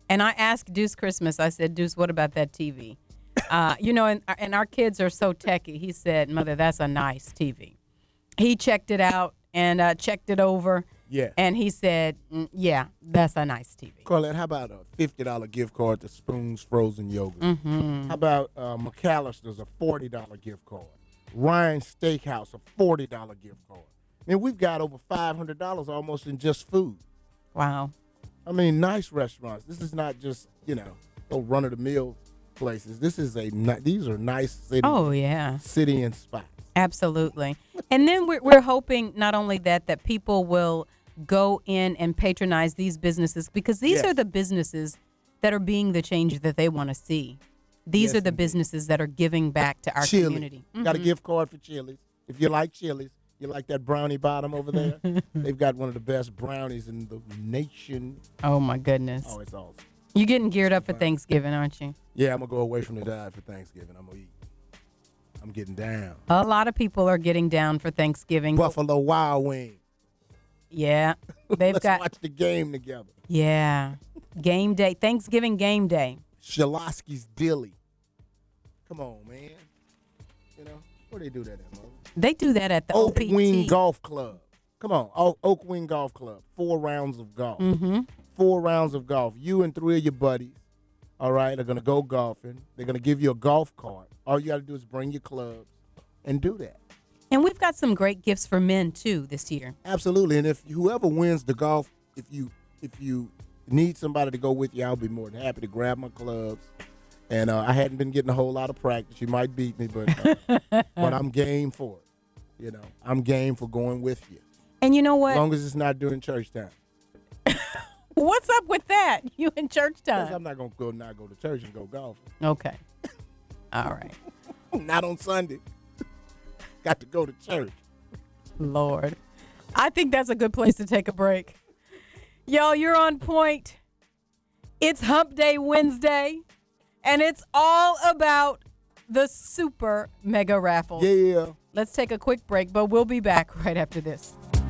And I asked Deuce Christmas, I said, Deuce, what about that T V? Uh, you know, and, and our kids are so techie. He said, Mother, that's a nice T V. He checked it out and uh, checked it over. Yeah. And he said, mm, yeah, that's a nice T V. Carlette, how about a fifty dollar gift card to Spoon's Frozen Yogurt? Mm-hmm. How about uh, McAllister's, a forty dollar gift card? Ryan's Steakhouse, a forty dollar gift card. And we've got over five hundred dollars almost in just food. Wow. I mean, nice restaurants. This is not just, you know, no run-of-the-mill places. This is a, ni- these are nice city, oh, yeah. city and spots. Absolutely. And then we're, we're hoping not only that, that people will go in and patronize these businesses, because these Yes. are the businesses that are being the change that they want to see. These Yes, are the indeed. businesses that are giving back to our Chili. community. Got a Mhm. gift card for Chili's. If you like Chili's, you like that brownie bottom over there, they've got one of the best brownies in the nation. Oh, my goodness. Oh, it's awesome. You're getting geared up for Thanksgiving, aren't you? Yeah, I'm going to go away from the diet for Thanksgiving. I'm going to eat. I'm getting down. A lot of people are getting down for Thanksgiving. Buffalo Wild Wings. Yeah. They've Let's got, watch the game together. yeah. Game day. Thanksgiving game day. Shalosky's Dilly. Come on, man. You know, where they do that at, mother? They do that at the Oak O P T. Wing Golf Club. Come on, o- Oak Wing Golf Club. Four rounds of golf. Mm-hmm. Four rounds of golf. You and three of your buddies, all right, are going to go golfing. They're going to give you a golf cart. All you got to do is bring your clubs and do that. And we've got some great gifts for men, too, this year. Absolutely. And if whoever wins the golf, if you if you need somebody to go with you, I'll be more than happy to grab my clubs. And uh, I hadn't been getting a whole lot of practice. You might beat me, but uh, but I'm game for it. You know, I'm game for going with you. And you know what? As long as it's not during church time. What's up with that? You in church Because time? I'm not going to go not go to church and go golfing. Okay. All right. Not on Sunday. Got to go to church. Lord. I think that's a good place to take a break. Y'all, you're on point. It's Hump Day Wednesday, and it's all about the Super Mega Raffle. Yeah. Let's take a quick break, but we'll be back right after this.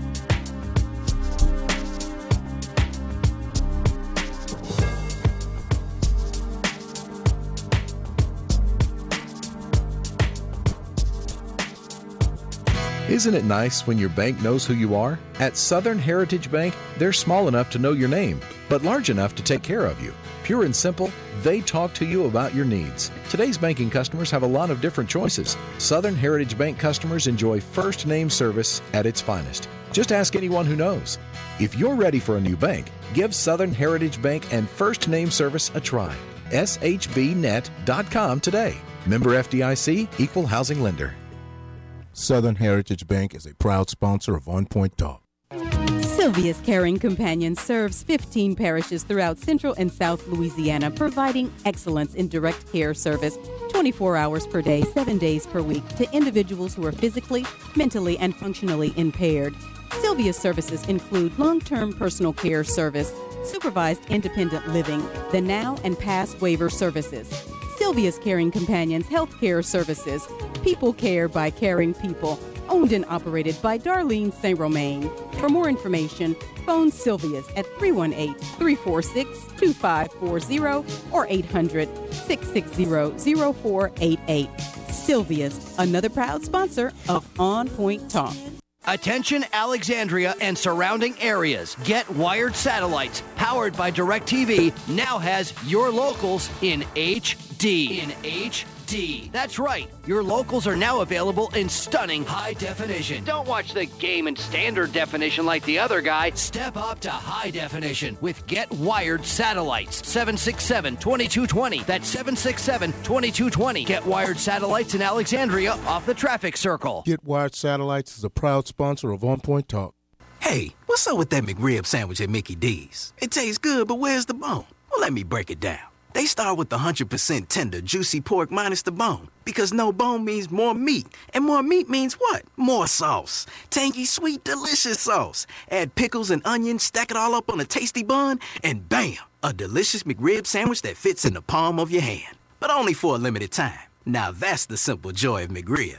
Isn't it nice when your bank knows who you are? At Southern Heritage Bank, they're small enough to know your name, but large enough to take care of you. Pure and simple, they talk to you about your needs. Today's banking customers have a lot of different choices. Southern Heritage Bank customers enjoy first name service at its finest. Just ask anyone who knows. If you're ready for a new bank, give Southern Heritage Bank and first name service a try. S H B net dot com today. Member F D I C, Equal Housing Lender. Southern Heritage Bank is a proud sponsor of On Point Talk. Sylvia's Caring Companion serves fifteen parishes throughout Central and South Louisiana, providing excellence in direct care service twenty-four hours per day, seven days per week to individuals who are physically, mentally, and functionally impaired. Sylvia's services include long-term personal care service, supervised independent living, the now and past waiver services. Sylvia's Caring Companions Healthcare Services, people care by caring people, owned and operated by Darlene Saint Romain. For more information, phone Sylvia's at three one eight, three four six, two five four zero or eight hundred, six six zero, zero four eight eight. Sylvia's, another proud sponsor of On Point Talk. Attention Alexandria and surrounding areas. Get Wired Satellites, powered by DirecTV, now has your locals in H D. In H D. That's right. Your locals are now available in stunning high definition. Don't watch the game in standard definition like the other guy. Step up to high definition with Get Wired Satellites. seven six seven, two two two zero. That's seven six seven, two two two zero. Get Wired Satellites in Alexandria off the traffic circle. Get Wired Satellites is a proud sponsor of On Point Talk. Hey, what's up with that McRib sandwich at Mickey D's? It tastes good, but where's the bone? Well, let me break it down. They start with the one hundred percent tender, juicy pork minus the bone. Because no bone means more meat. And more meat means what? More sauce. Tangy, sweet, delicious sauce. Add pickles and onions, stack it all up on a tasty bun, and bam! A delicious McRib sandwich that fits in the palm of your hand. But only for a limited time. Now that's the simple joy of McRib.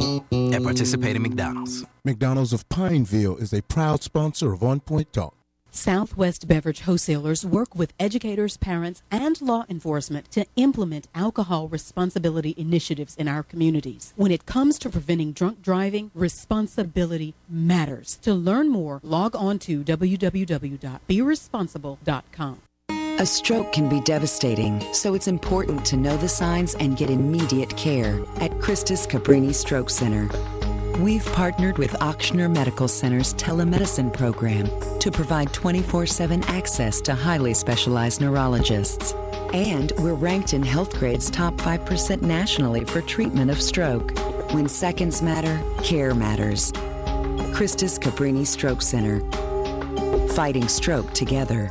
At participating McDonald's. McDonald's of Pineville is a proud sponsor of On Point Talk. Southwest Beverage Wholesalers work with educators, parents, and law enforcement to implement alcohol responsibility initiatives in our communities. When it comes to preventing drunk driving, responsibility matters. To learn more, log on to w w w dot be responsible dot com. A stroke can be devastating, so it's important to know the signs and get immediate care at Christus Cabrini Stroke Center. We've partnered with Ochsner Medical Center's telemedicine program to provide twenty-four seven access to highly specialized neurologists. And we're ranked in HealthGrade's top five percent nationally for treatment of stroke. When seconds matter, care matters. Christus Cabrini Stroke Center. Fighting stroke together.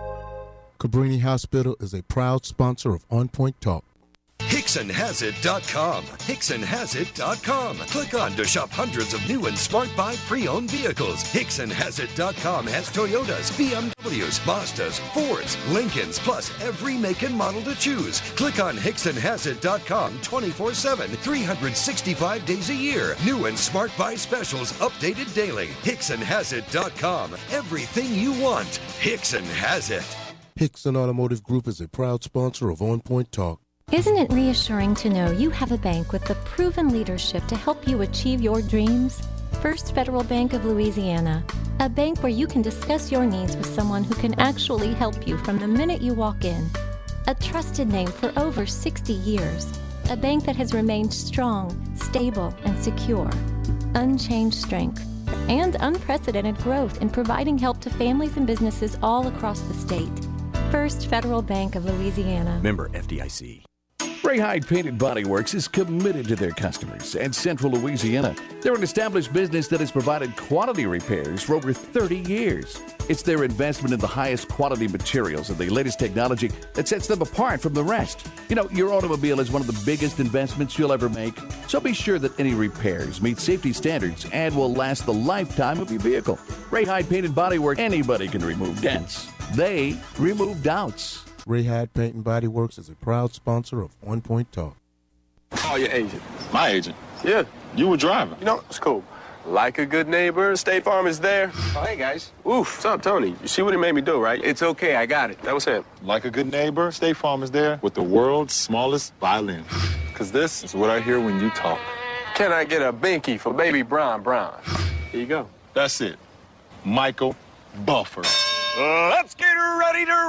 Cabrini Hospital is a proud sponsor of On Point Talk. Hickson Has It dot com. Hickson Has It dot com. Click on to shop hundreds of new and smart buy pre-owned vehicles. Hickson Has It dot com has Toyotas, B M Ws, Mazdas, Fords, Lincolns, plus every make and model to choose. Click on Hickson Has It dot com twenty-four seven, three hundred sixty-five days a year. New and smart buy specials updated daily. Hickson Has It dot com. Everything you want. Hickson has it. Hickson Automotive Group is a proud sponsor of On Point Talk. Isn't it reassuring to know you have a bank with the proven leadership to help you achieve your dreams? First Federal Bank of Louisiana, a bank where you can discuss your needs with someone who can actually help you from the minute you walk in. A trusted name for over sixty years, a bank that has remained strong, stable, and secure. Unchanged strength and unprecedented growth in providing help to families and businesses all across the state. First Federal Bank of Louisiana. Member F D I C. Ray Hyde Painted Body Works is committed to their customers and Central Louisiana. They're an established business that has provided quality repairs for over thirty years. It's their investment in the highest quality materials and the latest technology that sets them apart from the rest. You know, your automobile is one of the biggest investments you'll ever make, so be sure that any repairs meet safety standards and will last the lifetime of your vehicle. Ray Hyde Painted Body Works, anybody can remove dents. They remove doubts. Ray Hyde Paint and Body Works is a proud sponsor of On Point Talk. Oh, your agent. My agent? Yeah. You were driving. You know, it's cool. Like a good neighbor, State Farm is there. Oh, hey, guys. Oof. What's up, Tony? You see what he made me do, right? It's okay. I got it. That was him. Like a good neighbor, State Farm is there with the world's smallest violin. Because this is what I hear when you talk. Can I get a binky for baby Brown Brown? Here you go. That's it. Michael Buffer. Let's get ready to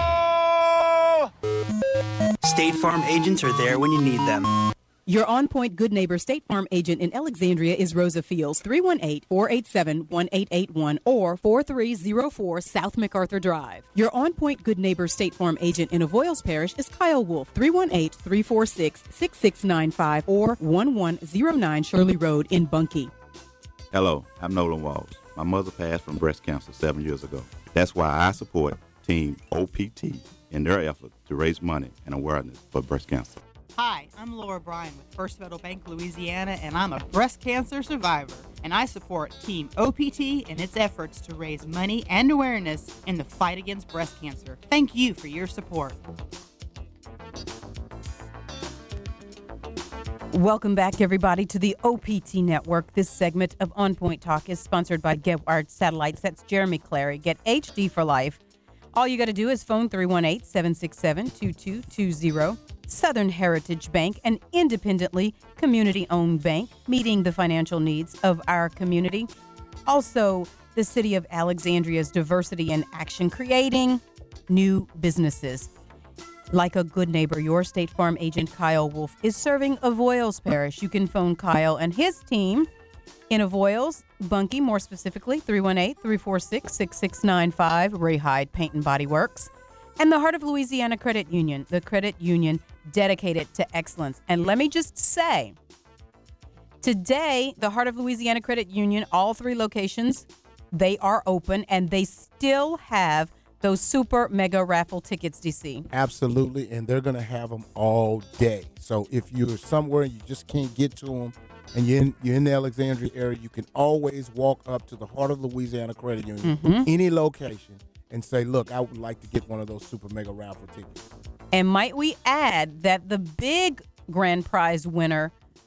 rumble! State Farm agents are there when you need them. Your on-point good neighbor State Farm agent in Alexandria is Rosa Fields, three one eight, four eight seven, one eight eight one or four three zero four South MacArthur Drive. Your on-point good neighbor State Farm agent in Avoyles Parish is Kyle Wolf, three one eight, three four six, six six nine five or one one zero nine Shirley Road in Bunkie. Hello, I'm Nolan Walls. My mother passed from breast cancer seven years ago. That's why I support Team O P T in their effort to raise money and awareness for breast cancer. Hi, I'm Laura Bryan with First Federal Bank Louisiana, and I'm a breast cancer survivor. And I support Team O P T in its efforts to raise money and awareness in the fight against breast cancer. Thank you for your support. Welcome back, everybody, to the O P T Network. This segment of On Point Talk is sponsored by Get Wired Satellites. That's Jeremy Clary. Get H D for life. All you got to do is phone three one eight, seven six seven, two two two zero. Southern Heritage Bank, an independently community-owned bank, meeting the financial needs of our community. Also, the City of Alexandria's Diversity in Action, creating new businesses. Like a good neighbor, your State Farm agent, Kyle Wolf, is serving Avoyles Parish. You can phone Kyle and his team in Avoyles, Bunkie, more specifically, three one eight, three four six, six six nine five, Ray Hyde Paint and Body Works. And the Heart of Louisiana Credit Union, the credit union dedicated to excellence. And let me just say, today, the Heart of Louisiana Credit Union, all three locations, they are open and they still have those super mega raffle tickets, D C. Absolutely, and they're going to have them all day. So if you're somewhere and you just can't get to them and you're in, you're in the Alexandria area, you can always walk up to the Heart of Louisiana Credit Union, Mhm. any location, and say, look, I would like to get one of those super mega raffle tickets. And might we add that the big grand prize winner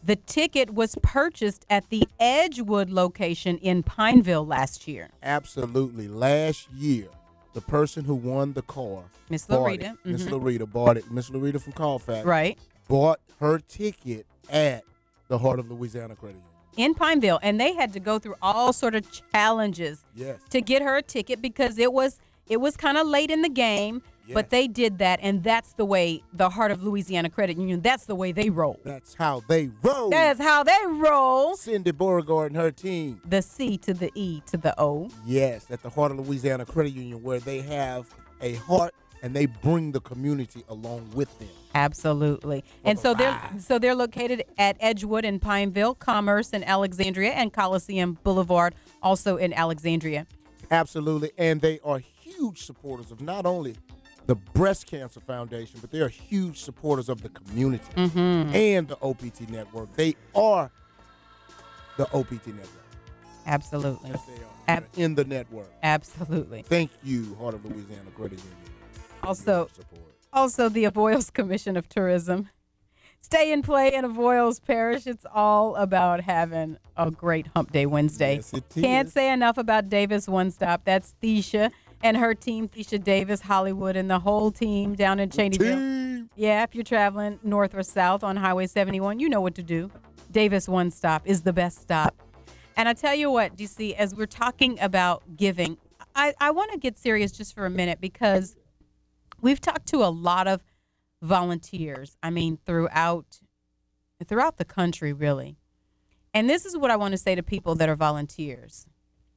The ticket was purchased at the Edgewood location in Pineville last year. Absolutely. Last year, the person who won the car, Miss bought Loretta, it. Miss mhm. Loretta bought it. Miss Loretta from Colfax, Right. bought her ticket at the Heart of Louisiana Credit Union. In Pineville, and they had to go through all sort of challenges Yes. to get her a ticket because it was it was kind of late in the game, but they did that, and that's the way the Heart of Louisiana Credit Union, that's the way they roll. That's how they roll. That's how they roll. Cindy Beauregard and her team. The C to the E to the O. Yes, at the Heart of Louisiana Credit Union, where they have a heart and they bring the community along with them. Absolutely. And so they're so they're located at Edgewood in Pineville, Commerce in Alexandria, and Coliseum Boulevard also in Alexandria. Absolutely. And they are huge supporters of not only the Breast Cancer Foundation, but they are huge supporters of the community Mhm. and the O P T Network. They are the O P T Network. Absolutely. Yes, they are. Ab- They're in the network. Absolutely. Thank you, Heart of Louisiana Credit Union. Also, also the Avoyelles Commission of Tourism. Stay and play in Avoyelles Parish. It's all about having a great Hump Day Wednesday. Yes, it Can't is. say enough about Davis One Stop. That's Thesha and her team, Thesha Davis, Hollywood, and the whole team down in Cheneyville. Yeah, if you're traveling north or south on Highway seventy-one, you know what to do. Davis One Stop is the best stop. And I tell you what, D C, as we're talking about giving, I, I want to get serious just for a minute because we've talked to a lot of volunteers. I mean, throughout throughout the country, really. And this is what I want to say to people that are volunteers.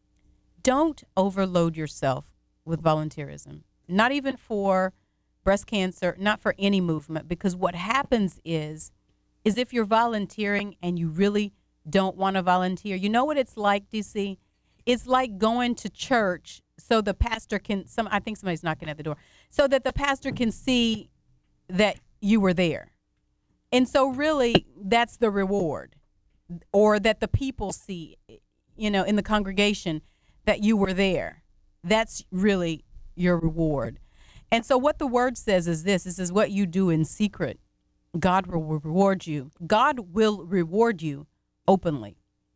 Don't overload yourself with volunteerism. Not even for breast cancer, not for any movement, because what happens is, is if you're volunteering and you really don't want to volunteer, you know what it's like, D C? It's like going to church so the pastor can, some I think somebody's knocking at the door, so that the pastor can see that you were there. And so really that's the reward, or that the people see, you know, in the congregation that you were there. That's really your reward. And so what the word says is this, this is what you do in secret. God will reward you. God will reward you openly.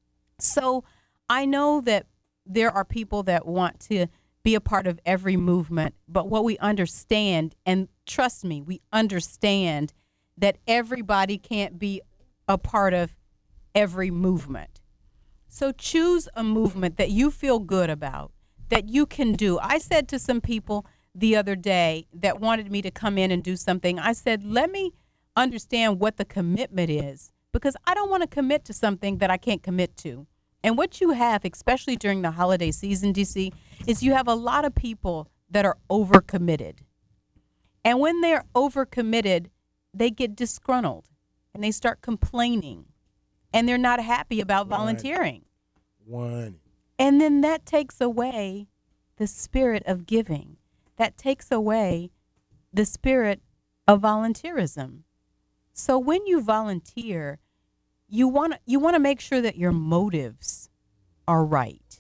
So I know that there are people that want to be a part of every movement, but what we understand, and trust me, we understand that everybody can't be a part of every movement. So choose a movement that you feel good about, that you can do. I said to some people the other day that wanted me to come in and do something, I said, let me understand what the commitment is, because I don't want to commit to something that I can't commit to. And what you have, especially during the holiday season, D C, is you have a lot of people that are overcommitted. And when they're overcommitted, they get disgruntled and they start complaining and they're not happy about volunteering. One. And then that takes away the spirit of giving. That takes away the spirit of volunteerism. So when you volunteer, you want you want to make sure that your motives are right.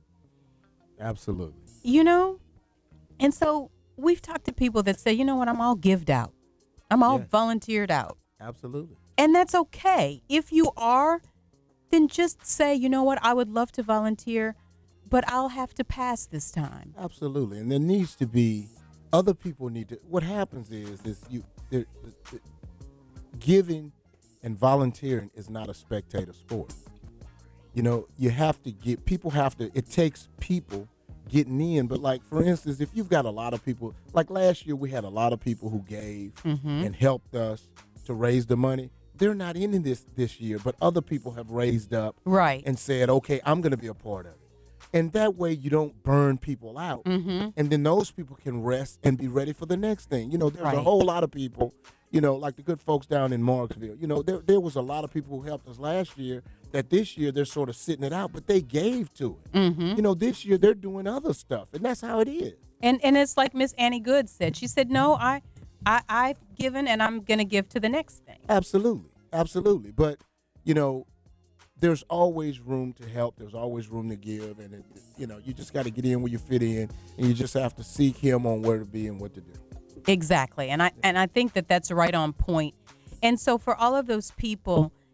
Absolutely. You know? And so we've talked to people that say, you know what, I'm all gived out. I'm all Yes. volunteered out. Absolutely. And that's okay. If you are, then just say, you know what, I would love to volunteer, but I'll have to pass this time. Absolutely. And there needs to be, other people need to, what happens is, is you, there, the, the, giving and volunteering is not a spectator sport. You know, you have to get, people have to, it takes people getting in. But like, for instance, if you've got a lot of people, like last year we had a lot of people who gave Mhm. and helped us to raise the money. They're not in this this year, but other people have raised up right and said, okay, I'm going to be a part of it. And that way you don't burn people out. Mhm. And then those people can rest and be ready for the next thing. You know, there's a Right. whole lot of people, you know, like the good folks down in Marksville. You know, there, there was a lot of people who helped us last year that this year they're sort of sitting it out, but they gave to it. Mhm. You know, this year they're doing other stuff, and that's how it is. And and it's like Miss Annie Good said. She said, no, I, I, I've given and I'm going to give to the next thing. Absolutely. Absolutely. But, you know, there's always room to help. There's always room to give. And, it, you know, you just got to get in where you fit in, and you just have to seek him on where to be and what to do. Exactly. And I and I think that that's right on point. And so for all of those people,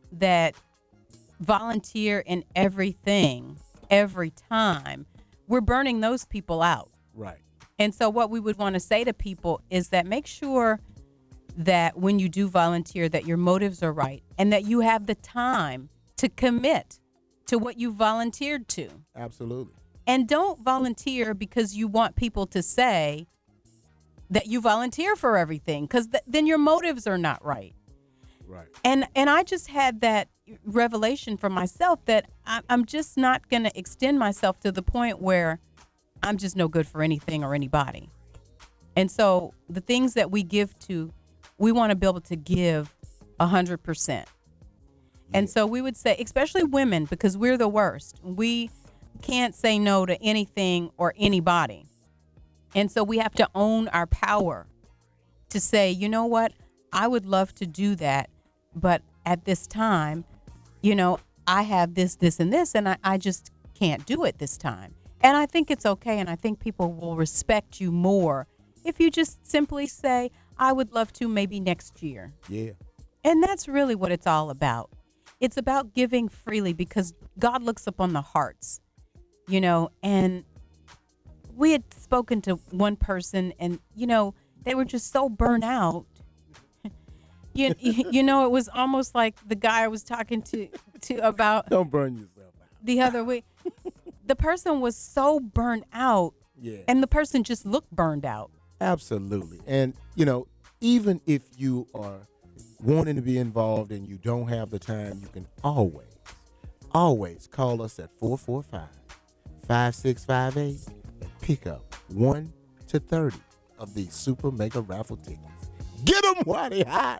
that volunteer in everything, every time, we're burning those people out. Right. And so what we would want to say to people is that make sure that when you do volunteer that your motives are right and that you have the time to commit to what you volunteered to. Absolutely. And don't volunteer because you want people to say that you volunteer for everything, because th- then your motives are not right. Right. And and I just had that revelation for myself that I, I'm just not going to extend myself to the point where I'm just no good for anything or anybody. And so the things that we give to, we want to be able to give one hundred percent. Yeah. And so we would say, especially women, because we're the worst. We can't say no to anything or anybody. And so we have to own our power to say, you know what, I would love to do that, but at this time, you know, I have this, this, and this, and I, I just can't do it this time. And I think it's okay, and I think people will respect you more if you just simply say, I would love to maybe next year. Yeah. And that's really what it's all about. It's about giving freely because God looks upon the hearts, you know, and we had spoken to one person and, you know, they were just so burnt out. You, you know, it was almost like the guy I was talking to, to about. Don't burn yourself out. The other week. The person was so burnt out. Yeah. And the person just looked burned out. Absolutely. And, you know, even if you are wanting to be involved and you don't have the time, you can always, always call us at four four five, five six five eight and pick up one to thirty of these Super Mega Raffle tickets. Get them while they hot.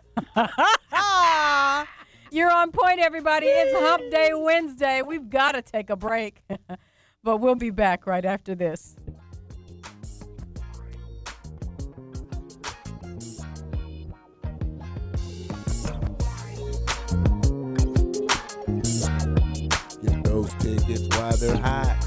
You're on point, everybody. It's Hump Day Wednesday. We've got to take a break. But we'll be back right after this. Get those tickets while they're hot.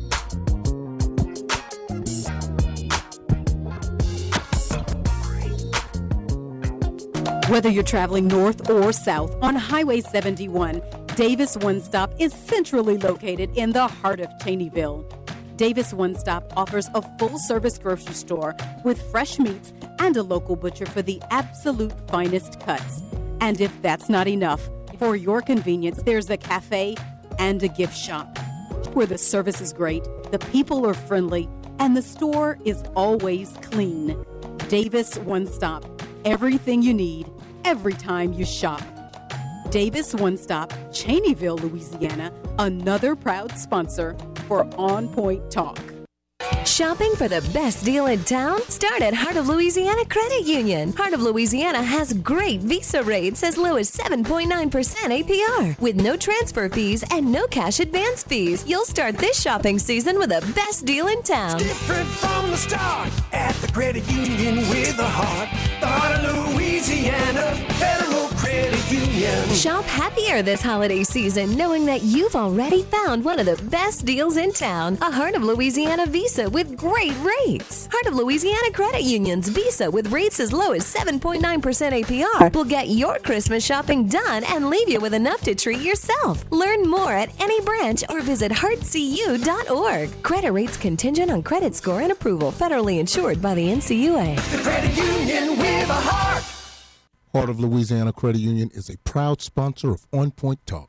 Whether you're traveling north or south on Highway seventy-one, Davis One Stop is centrally located in the heart of Cheneyville. Davis One Stop offers a full-service grocery store with fresh meats and a local butcher for the absolute finest cuts. And if that's not enough, for your convenience, there's a cafe and a gift shop where the service is great, the people are friendly, and the store is always clean. Davis One Stop. Everything you need, every time you shop. Davis One Stop, Cheneyville, Louisiana, another proud sponsor for On Point Talk. Shopping for the best deal in town? Start at Heart of Louisiana Credit Union. Heart of Louisiana has great Visa rates as low as seven point nine percent A P R. With no transfer fees and no cash advance fees, you'll start this shopping season with the best deal in town. It's different from the start at the credit union with a heart. The Heart of Louisiana Federal Credit Union. Shop happier this holiday season knowing that you've already found one of the best deals in town. A Heart of Louisiana Visa with great rates. Heart of Louisiana Credit Union's Visa with rates as low as seven point nine percent A P R will get your Christmas shopping done and leave you with enough to treat yourself. Learn more at any branch or visit heart c u dot org. Credit rates contingent on credit score and approval. Federally insured by the N C U A. The Credit Union with a heart. Heart of Louisiana Credit Union is a proud sponsor of On Point Talk.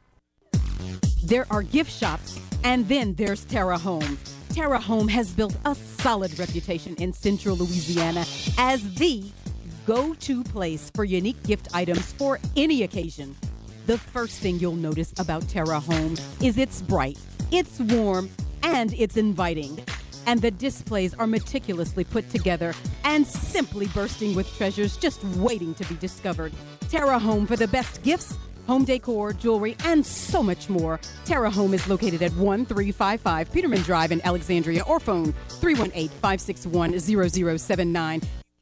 There are gift shops, and then there's Terra Home. Terra Home has built a solid reputation in central Louisiana as the go-to place for unique gift items for any occasion. The first thing you'll notice about Terra Home is it's bright, it's warm, and it's inviting. And the displays are meticulously put together and simply bursting with treasures just waiting to be discovered. Terra Home for the best gifts, home decor, jewelry, and so much more. Terra Home is located at one three five five Peterman Drive in Alexandria, or phone three one eight, five six one, zero zero seven nine.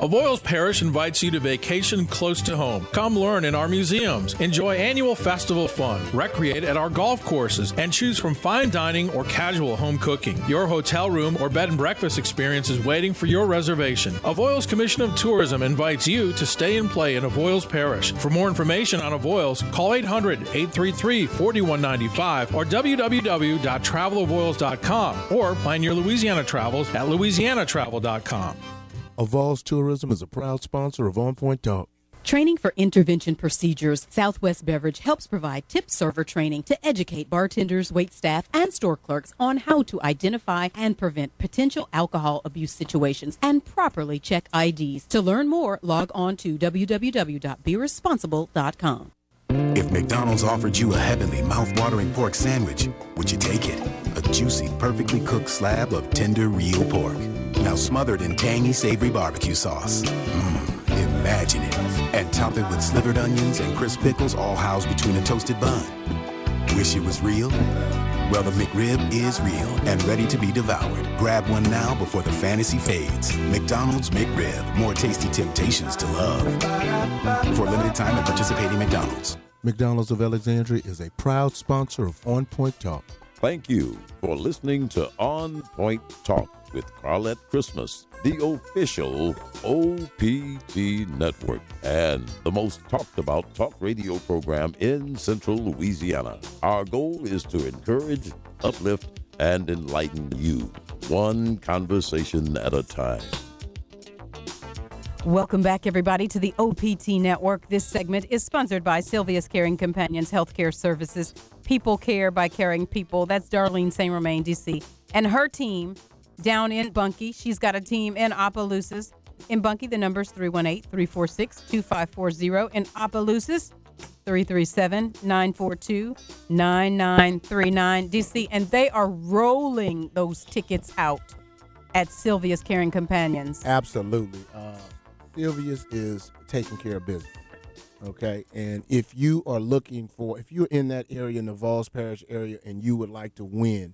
Avoyelles Parish invites you to vacation close to home. Come learn in our museums, enjoy annual festival fun, recreate at our golf courses, and choose from fine dining or casual home cooking. Your hotel room or bed and breakfast experience is waiting for your reservation. Avoyelles Commission of Tourism invites you to stay and play in Avoyelles Parish. For more information on Avoyelles, call eight hundred, eight three three, four one nine five or w w w dot travel avoyelles dot com or plan your Louisiana travels at louisiana travel dot com. Avoyelles Tourism is a proud sponsor of On Point Talk. Training for intervention procedures. Southwest Beverage helps provide tip server training to educate bartenders, waitstaff, and store clerks on how to identify and prevent potential alcohol abuse situations and properly check I Ds. To learn more, log on to w w w dot be responsible dot com. If McDonald's offered you a heavenly, mouth-watering pork sandwich, would you take it? A juicy, perfectly cooked slab of tender, real pork. Now smothered in tangy, savory barbecue sauce. Mmm, imagine it. And top it with slivered onions and crisp pickles all housed between a toasted bun. Wish it was real? Well, the McRib is real and ready to be devoured. Grab one now before the fantasy fades. McDonald's McRib. More tasty temptations to love. For a limited time at participating McDonald's. McDonald's of Alexandria is a proud sponsor of On Point Talk. Thank you for listening to On Point Talk with Carlette Christmas, the official O P T network and the most talked about talk radio program in Central Louisiana. Our goal is to encourage, uplift, and enlighten you, one conversation at a time. Welcome back, everybody, to the O P T Network. This segment is sponsored by Sylvia's Caring Companions Healthcare Services. People care by caring people. That's Darlene Saint Romain, D C, and her team down in Bunkie. She's got a team in Opelousas. In Bunkie, the number's three one eight, three four six, two five four zero. In Opelousas, three three seven, nine four two, nine nine three nine. D C, and they are rolling those tickets out at Sylvia's Caring Companions. Absolutely. Uh, Sylvia's is taking care of business, okay? And if you are looking for, if you're in that area, in the Avoyelles Parish area, and you would like to win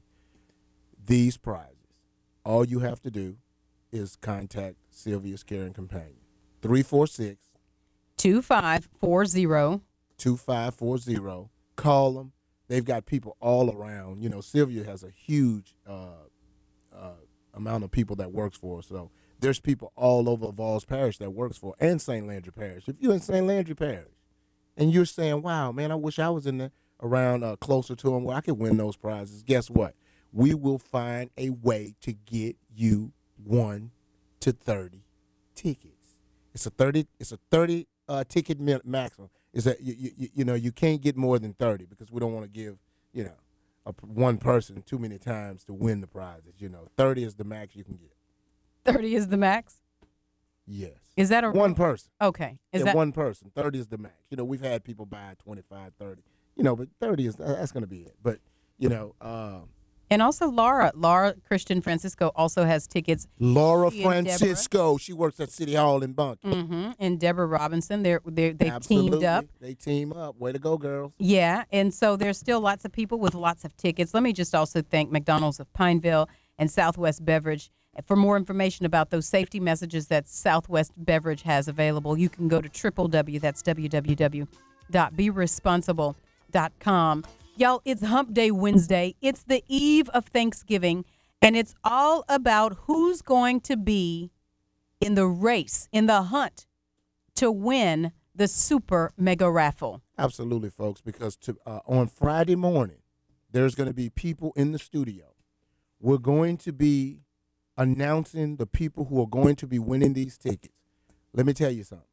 these prizes, all you have to do is contact Sylvia's Caring Companion. three four six, two five four zero. two five four zero. Call them. They've got people all around. You know, Sylvia has a huge uh, uh, amount of people that works for her, so there's people all over Avoyelles Parish that works for her, and Saint Landry Parish. If you're in Saint Landry Parish and you're saying, wow, man, I wish I was in there around uh, closer to them where I could win those prizes, guess what? We will find a way to get you one to thirty tickets. It's a thirty. It's a thirty uh, ticket maximum. Is that you, you you know you can't get more than thirty because we don't want to give you know a, one person too many times to win the prizes. You know, thirty is the max you can get. thirty is the max? Yes. Is that a one person? Okay. Is yeah, that one person? thirty is the max. You know, we've had people buy twenty-five, thirty. You know, but thirty is that's going to be it. But you know. Um, And also Laura, Laura Christian Francisco also has tickets. Laura She Francisco, she works at City Hall in Bunkie. Mm-hmm. And Deborah Robinson, they're, they're, they've Absolutely. teamed up. They team up. Way to go, girls. Yeah, and so there's still lots of people with lots of tickets. Let me just also thank McDonald's of Pineville and Southwest Beverage. For more information about those safety messages that Southwest Beverage has available, you can go to triple W, that's w w w dot be responsible dot com. Y'all, it's Hump Day Wednesday. It's the eve of Thanksgiving, and it's all about who's going to be in the race, in the hunt to win the Super Mega Raffle. Absolutely, folks, because to, uh, on Friday morning, there's going to be people in the studio. We're going to be announcing the people who are going to be winning these tickets. Let me tell you something.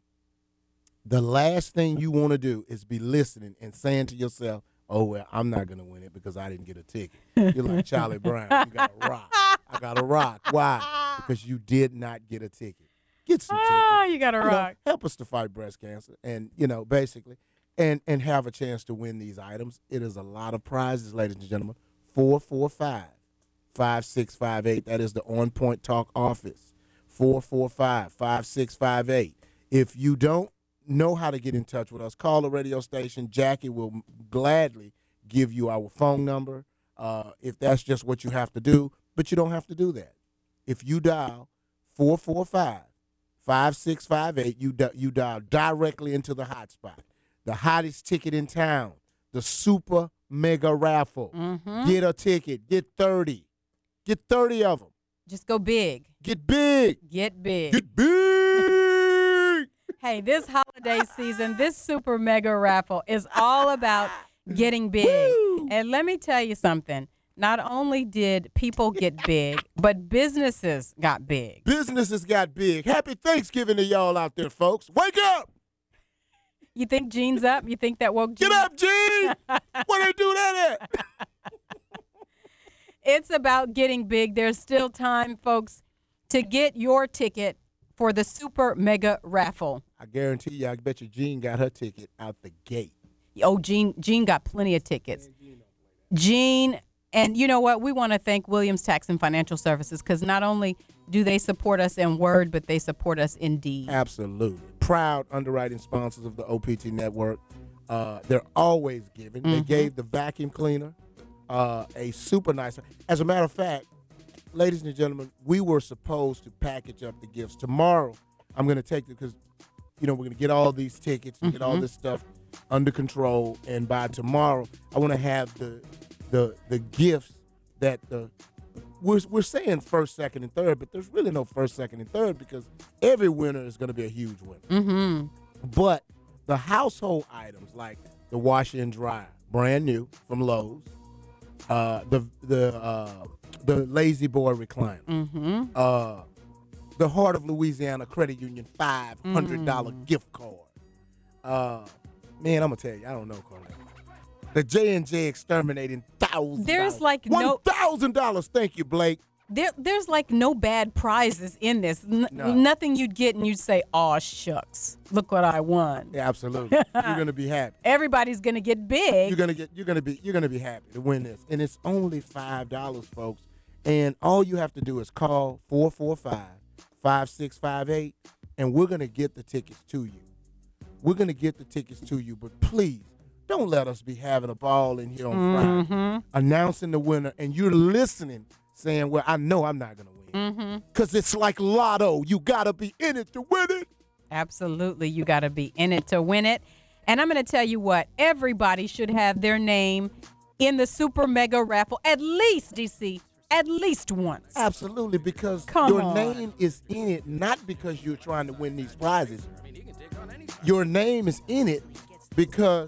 The last thing you want to do is be listening and saying to yourself, oh, well, I'm not going to win it because I didn't get a ticket. You're like Charlie Brown. You got to rock. I got to rock. Why? Because you did not get a ticket. Get some tickets. Ah, you got to You know, rock. help us to fight breast cancer and, you know, basically, and, and have a chance to win these items. It is a lot of prizes, ladies and gentlemen. four four five, five six five eight. That is the On Point Talk office. four four five, five six five eight. If you don't know how to get in touch with us, call the radio station. Jackie will gladly give you our phone number uh, if that's just what you have to do, but you don't have to do that. If you dial four four five, five six five eight. You, di- you dial directly into the hotspot. The hottest ticket in town, the Super Mega Raffle. Mm-hmm. Get a ticket. Get thirty. Get thirty of them. Just go big. Get big. Get big. Get big. Hey, this holiday season, this Super Mega Raffle is all about getting big. Woo! And let me tell you something. Not only did people get big, but businesses got big. Businesses got big. Happy Thanksgiving to y'all out there, folks. Wake up. You think Gene's up? You think that woke Gene? Get up, Gene. Where they do that at? It's about getting big. There's still time, folks, to get your ticket for the Super Mega Raffle. I guarantee you, I bet you Gene got her ticket out the gate. Oh, Gene, Gene got plenty of tickets. Gene, and you know what? We want to thank Williams Tax and Financial Services because not only do they support us in word, but they support us in deed. Absolutely. Proud underwriting sponsors of the O P T Network. Uh, they're always giving. Mm-hmm. They gave the vacuum cleaner uh, a super nice. As a matter of fact, ladies and gentlemen, we were supposed to package up the gifts. Tomorrow, I'm going to take it because, you know, we're going to get all these tickets and mm-hmm. get all this stuff under control. And by tomorrow, I want to have the the the gifts that the we're we're saying first, second, and third, but there's really no first, second, and third because every winner is going to be a huge winner. Mm-hmm. But the household items like the washer and dryer, brand new from Lowe's, uh, the the uh, the Lazy Boy recliner, mm-hmm. uh, the Heart of Louisiana Credit Union five hundred dollars mm. gift card. Uh, man, I'm gonna tell you, I don't know, Carla. The J and J exterminating thousands. There's like one no thousand dollars. Thank you, Blake. There, there's like no bad prizes in this. N- no. Nothing you'd get and you'd say, "Aw, shucks, look what I won." Yeah, absolutely. You're gonna be happy. Everybody's gonna get big. You're gonna get. You're gonna be. You're gonna be happy to win this, and it's only five dollars, folks. And all you have to do is call four four five, five six five eight, and we're gonna get the tickets to you. We're gonna get the tickets to you, but please. Don't let us be having a ball in here on mm-hmm. Friday, announcing the winner, and you're listening, saying, well, I know I'm not going to win. Because mm-hmm. it's like lotto. You got to be in it to win it. Absolutely. You got to be in it to win it. And I'm going to tell you what, everybody should have their name in the Super Mega Raffle, at least, D C, at least once. Absolutely, because Come your on. name is in it, not because you're trying to win these prizes. Your name is in it because...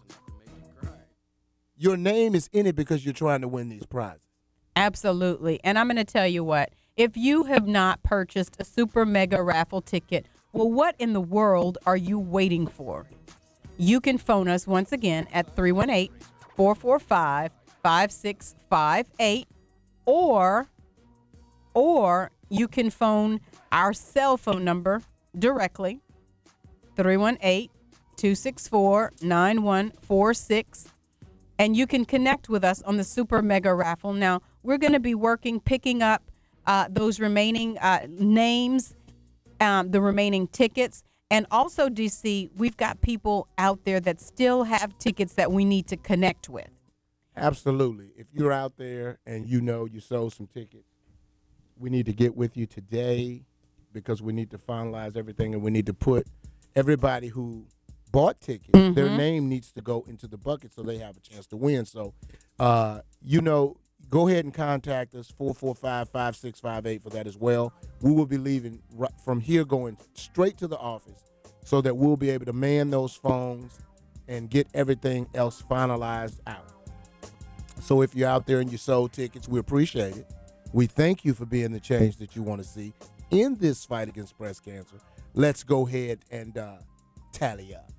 Your name is in it because you're trying to win these prizes. Absolutely. And I'm going to tell you what, if you have not purchased a Super Mega Raffle ticket, well, what in the world are you waiting for? You can phone us once again at three one eight, four four five, five six five eight or, or you can phone our cell phone number directly, three one eight, two six four, nine one four six. And you can connect with us on the Super Mega Raffle. Now, we're going to be working, picking up uh, those remaining uh, names, um, the remaining tickets. And also, D C, we've got people out there that still have tickets that we need to connect with. Absolutely. If you're out there and you know you sold some tickets, we need to get with you today because we need to finalize everything and we need to put everybody who bought tickets, mm-hmm. their name needs to go into the bucket so they have a chance to win. So, uh, you know, go ahead and contact us, four four five, five six five eight for that as well. We will be leaving right from here going straight to the office so that we'll be able to man those phones and get everything else finalized out. So if you're out there and you sold tickets, we appreciate it. We thank you for being the change that you want to see in this fight against breast cancer. Let's go ahead and uh, tally up.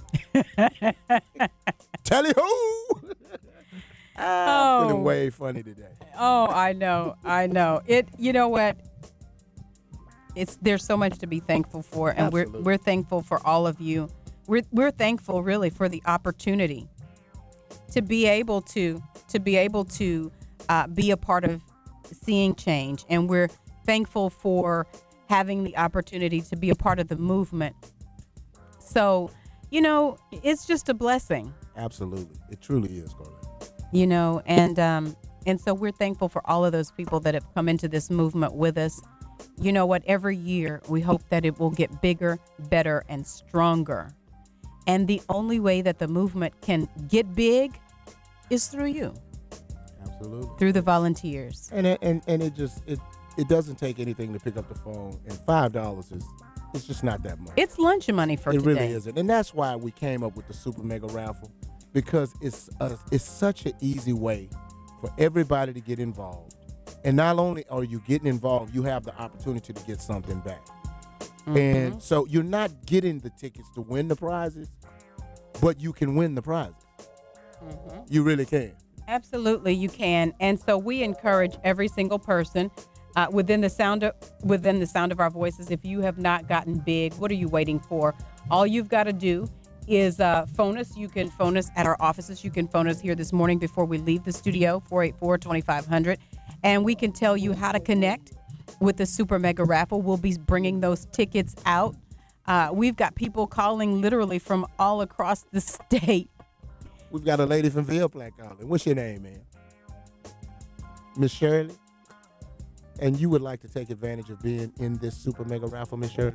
Tally ho! I'm feeling way funny today. Oh, I know, I know. It. You know what? It's there's so much to be thankful for, and Absolutely. we're we're thankful for all of you. We're we're thankful really for the opportunity to be able to to be able to uh, be a part of seeing change, and we're thankful for having the opportunity to be a part of the movement. So. You know, it's just a blessing. Absolutely. It truly is, Carla. You know, and um, and so we're thankful for all of those people that have come into this movement with us. you know what, every year we hope that it will get bigger, better, and stronger. And the only way that the movement can get big is through you. Absolutely. Through the volunteers. And it, and and it just it it doesn't take anything to pick up the phone, and five dollars is it's just not that much. It's lunch money for it today. It really isn't, and that's why we came up with the Super Mega Raffle, because it's a, it's such an easy way for everybody to get involved. And not only are you getting involved, you have the opportunity to get something back. Mm-hmm. And so you're not getting the tickets to win the prizes, but you can win the prizes. Mm-hmm. You really can. Absolutely, you can. And so we encourage every single person uh, within the sound of within the sound of our voices. If you have not gotten big, what are you waiting for? All you've got to do is uh, phone us. You can phone us at our offices. You can phone us here this morning before we leave the studio, four eight four, two five zero zero. And we can tell you how to connect with the Super Mega Raffle. We'll be bringing those tickets out. Uh, we've got people calling literally from all across the state. We've got a lady from Ville Platte calling. What's your name, man? Miss Shirley? And you would like to take advantage of being in this Super Mega Raffle, Miss Shirley?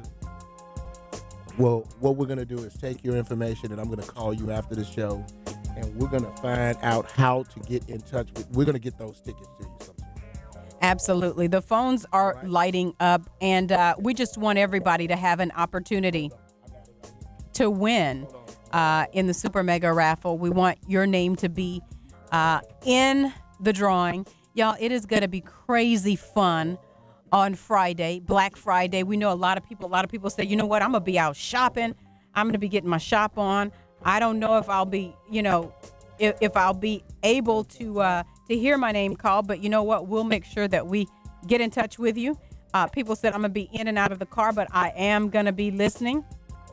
Well, what we're going to do is take your information, and I'm going to call you after the show, and we're going to find out how to get in touch with. We're going to get those tickets to you sometime. Absolutely. The phones are right. lighting up, and uh, we just want everybody to have an opportunity to win uh, in the Super Mega Raffle. We want your name to be uh, in the drawing. Y'all, it is going to be crazy fun on Friday, Black Friday. We know a lot of people, a lot of people say, you know what, I'm going to be out shopping. I'm going to be getting my shop on. I don't know if I'll be, you know, if, if I'll be able to uh, to hear my name called, but you know what? We'll make sure that we get in touch with you. Uh, people said I'm going to be in and out of the car, but I am going to be listening.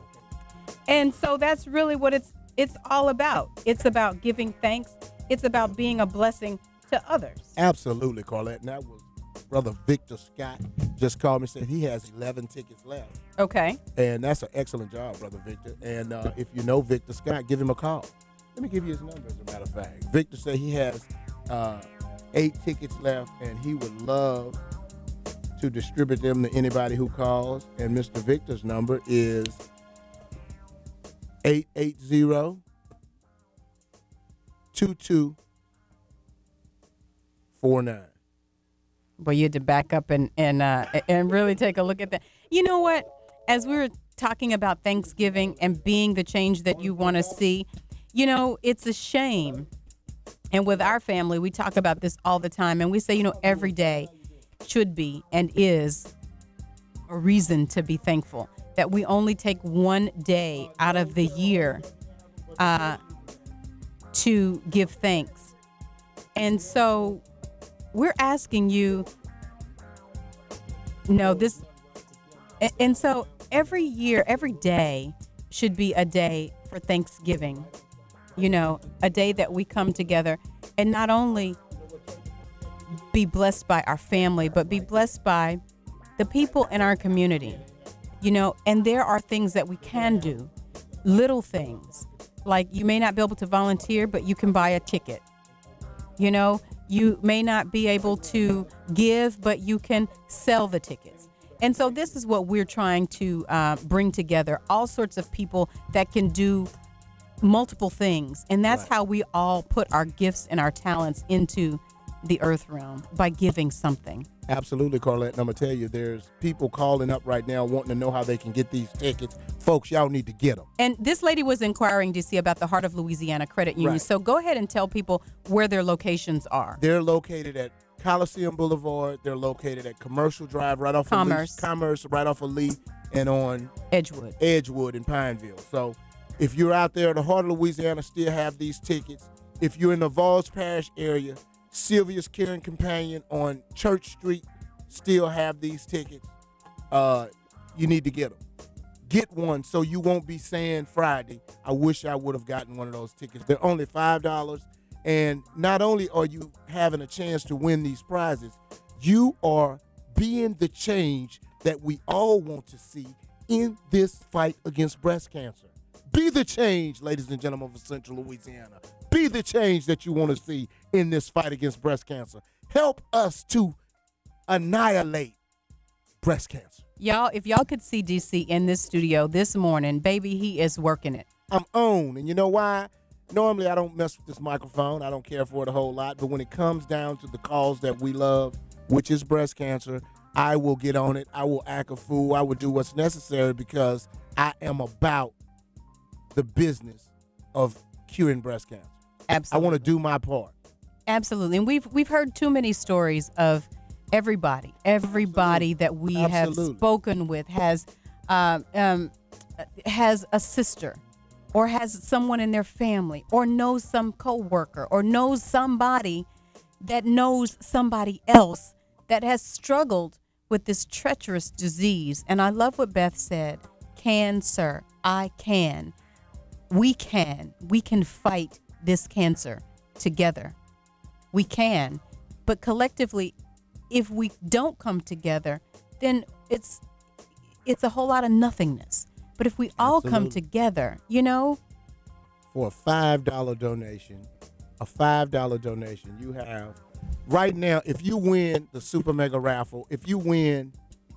And so that's really what it's it's all about. It's about giving thanks. It's about being a blessing to others. Absolutely, Carlette. And that was Brother Victor Scott just called me and said he has eleven tickets left. Okay. And that's an excellent job, Brother Victor. And uh, if you know Victor Scott, give him a call. Let me give you his number, as a matter of fact. Victor said he has uh, eight tickets left, and he would love to distribute them to anybody who calls. And Mister Victor's number is eight eight zero, two two four nine. But you had to back up and and uh, and really take a look at that. You know what? As we were talking about Thanksgiving and being the change that you want to see, you know, it's a shame. And with our family, we talk about this all the time. And we say, you know, every day should be and is a reason to be thankful. That we only take one day out of the year uh, to give thanks. And so we're asking you, no, this, and, and so every year, every day should be a day for Thanksgiving. You know, a day that we come together and not only be blessed by our family, but be blessed by the people in our community. You know, and there are things that we can do, little things, like you may not be able to volunteer, but you can buy a ticket. You know, you may not be able to give, but you can sell the tickets. And so this is what we're trying to uh, bring together, all sorts of people that can do multiple things. And that's right. How we all put our gifts and our talents into the earth realm, by giving something. Absolutely, Carlette. And I'm going to tell you, there's people calling up right now wanting to know how they can get these tickets. Folks, y'all need to get them. And this lady was inquiring, D C, about the Heart of Louisiana Credit Union. Right. So go ahead and tell people where their locations are. They're located at Coliseum Boulevard. They're located at Commercial Drive, right off Commerce. of Lee. Commerce, right off of Lee, and on Edgewood. Edgewood in Pineville. So if you're out there in the Heart of Louisiana, still have these tickets. If you're in the Vols Parish area, Sylvia's Caring Companion on Church Street still have these tickets. Uh, you need to get them. Get one so you won't be saying Friday, I wish I would have gotten one of those tickets. They're only five dollars. And not only are you having a chance to win these prizes, you are being the change that we all want to see in this fight against breast cancer. Be the change, ladies and gentlemen of Central Louisiana. Be the change that you want to see in this fight against breast cancer. Help us to annihilate breast cancer. Y'all, if y'all could see D C in this studio this morning, baby, he is working it. I'm on, and you know why? Normally, I don't mess with this microphone. I don't care for it a whole lot. But when it comes down to the cause that we love, which is breast cancer, I will get on it. I will act a fool. I will do what's necessary because I am about the business of curing breast cancer. Absolutely. I want to do my part. Absolutely. And we've we've heard too many stories of everybody, everybody that we Absolutely. have spoken with has um, um, has a sister or has someone in their family or knows some coworker or knows somebody that knows somebody else that has struggled with this treacherous disease. And I love what Beth said. Cancer, I can. We can. We can fight this cancer together. We can. But collectively, if we don't come together, then it's it's a whole lot of nothingness. But if we all come Absolutely. together, you know, For a five dollar donation, a five dollar donation, you have, right now, if you win the Super Mega Raffle, if you win,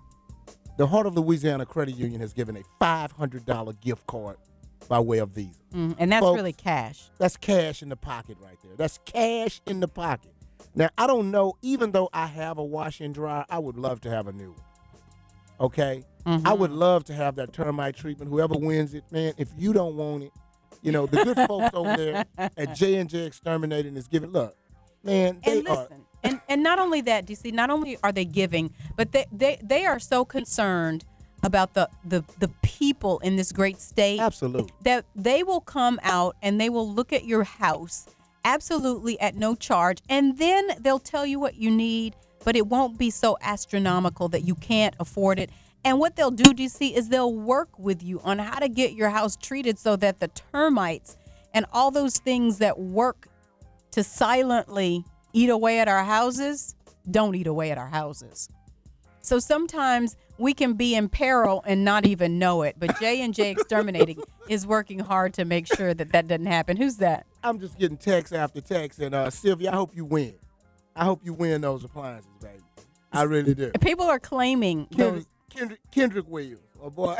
the Heart of Louisiana Credit Union has given a five hundred dollars gift card by way of Visa. mm, and that's Folks, really cash. That's cash in the pocket right there. That's cash in the pocket. Now, I don't know, even though I have a wash and dryer, I would love to have a new one. Okay? Mm-hmm. I would love to have that termite treatment. Whoever wins it, man, if you don't want it, you know, the good folks over there at J and J Exterminating is giving, look, man, they And are. listen, and, and not only that, D C, not only are they giving, but they, they, they are so concerned about the, the, the people in this great state. Absolutely. That they will come out and they will look at your house absolutely at no charge. And then they'll tell you what you need, but it won't be so astronomical that you can't afford it. And what they'll do, D C, is they'll work with you on how to get your house treated so that the termites and all those things that work to silently eat away at our houses don't eat away at our houses. So sometimes we can be in peril and not even know it. But J and J Exterminating is working hard to make sure that that doesn't happen. Who's that? I'm just getting text after text. And uh, Sylvia, I hope you win. I hope you win those appliances, baby. I really do. People are claiming Kendrick, those. Kendrick, Kendrick Williams, oh boy.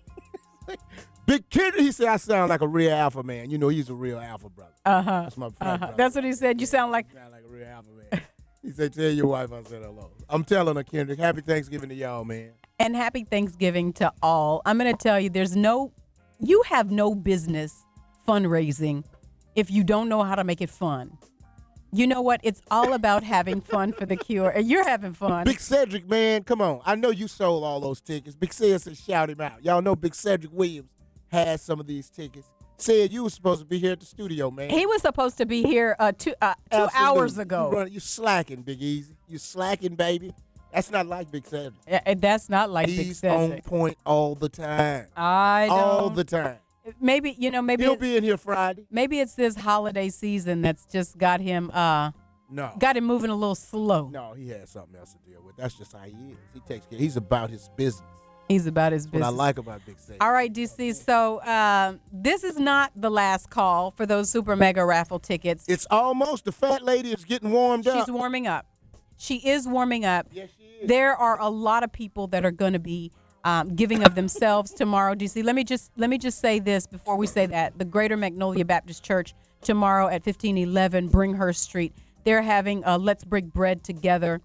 Big Kendrick, he said I sound like a real alpha man. You know, he's a real alpha brother. Uh-huh. That's my frat uh-huh. brother. That's what he said. You sound like. sound like a real alpha man. He said, tell your wife I said hello. I'm telling her, Kendrick, happy Thanksgiving to y'all, man. And happy Thanksgiving to all. I'm going to tell you, there's no, you have no business fundraising if you don't know how to make it fun. You know what? It's all about having fun for the cure. And you're having fun. Big Cedric, man, come on. I know you sold all those tickets. Big Cedric said, shout him out. Y'all know Big Cedric Williams has some of these tickets. Said you were supposed to be here at the studio, man. He was supposed to be here uh, two uh, two Absolutely. hours ago. You, run, you slacking, Big Easy. You slacking, baby. That's not like Big Cedric. Yeah, that's not like Big He's Cedric. on point all the time. I don't. All the time. Maybe, you know, maybe He'll it's, be in here Friday. maybe it's this holiday season that's just got him uh No. got him moving a little slow. No, he has something else to deal with. That's just how he is. He takes care. He's about his business. He's about his That's business. what I like about Big Cedric. All right, D C. So um, this is not the last call for those super mega raffle tickets. It's almost. The fat lady is getting warmed up. She's warming up. She is warming up. Yes, she is. There are a lot of people that are going to be um, giving of themselves tomorrow. D C. Let me just let me just say this before we say that. The Greater Magnolia Baptist Church tomorrow at fifteen eleven Bringhurst Street. They're having a Let's Break Bread Together.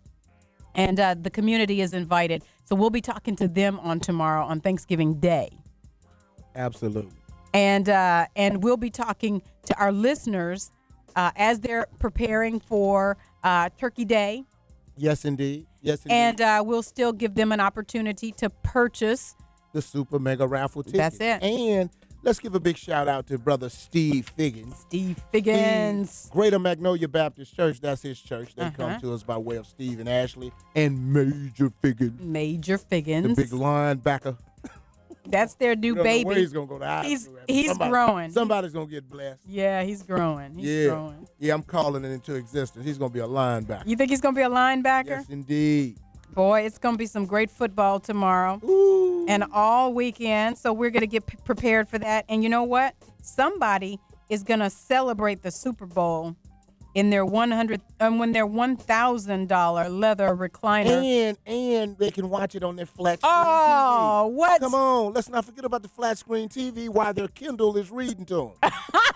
And uh, the community is invited. So we'll be talking to them on tomorrow on Thanksgiving Day. Absolutely. And uh, and we'll be talking to our listeners uh, as they're preparing for uh, Turkey Day. Yes, indeed. Yes, indeed. And uh, we'll still give them an opportunity to purchase the Super Mega Raffle tickets. That's it. And let's give a big shout out to Brother Steve Figgins. Steve Figgins. The Greater Magnolia Baptist Church. That's his church. They Uh-huh. come to us by way of Steve and Ashley and Major Figgins. Major Figgins. The big linebacker. That's their new You don't know baby. where he's gonna go to high He's school at. he's Somebody- growing. Somebody's gonna get blessed. Yeah, he's growing. He's yeah, growing. yeah. I'm calling it into existence. He's gonna be a linebacker. You think he's gonna be a linebacker? Yes, indeed. Boy, it's gonna be some great football tomorrow Ooh. and all weekend. So we're gonna get p- prepared for that. And you know what? Somebody is gonna celebrate the Super Bowl in their one hundred um, when their one thousand dollar leather recliner. And and they can watch it on their flat screen Oh, T V. what? Come on, let's not forget about the flat screen T V while their Kindle is reading to them.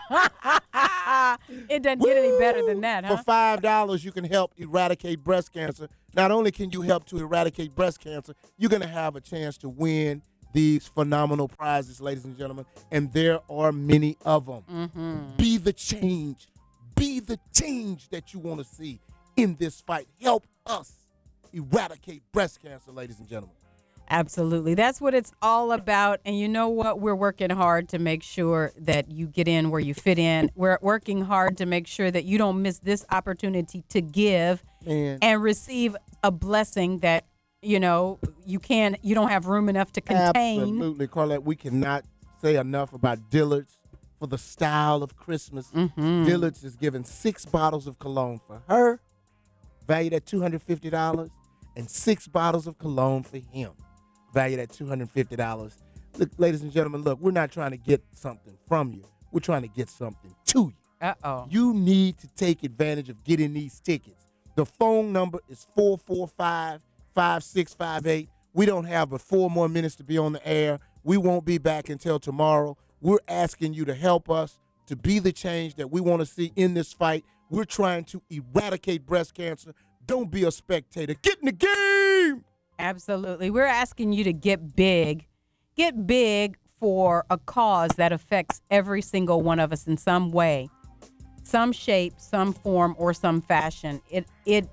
It doesn't get any better than that, huh? For five dollars, you can help eradicate breast cancer. Not only can you help to eradicate breast cancer, you're going to have a chance to win these phenomenal prizes, ladies and gentlemen, and there are many of them. Mm-hmm. Be the change. Be the change that you want to see in this fight. Help us eradicate breast cancer, ladies and gentlemen. Absolutely. That's what it's all about. And you know what? We're working hard to make sure that you get in where you fit in. We're working hard to make sure that you don't miss this opportunity to give Man. and receive a blessing that, you know, you can you don't have room enough to contain. Absolutely, Carlette. We cannot say enough about Dillard's for the style of Christmas. Mm-hmm. Dillard's is giving six bottles of cologne for her, valued at two hundred fifty dollars, and six bottles of cologne for him, valued at two hundred fifty dollars. Look, ladies and gentlemen, look, we're not trying to get something from you. We're trying to get something to you. Uh-oh. You need to take advantage of getting these tickets. The phone number is four four five, five six five eight. We don't have but four more minutes to be on the air. We won't be back until tomorrow. We're asking you to help us to be the change that we want to see in this fight. We're trying to eradicate breast cancer. Don't be a spectator. Get in the game. Absolutely. We're asking you to get big. Get big for a cause that affects every single one of us in some way, some shape, some form, or some fashion. It it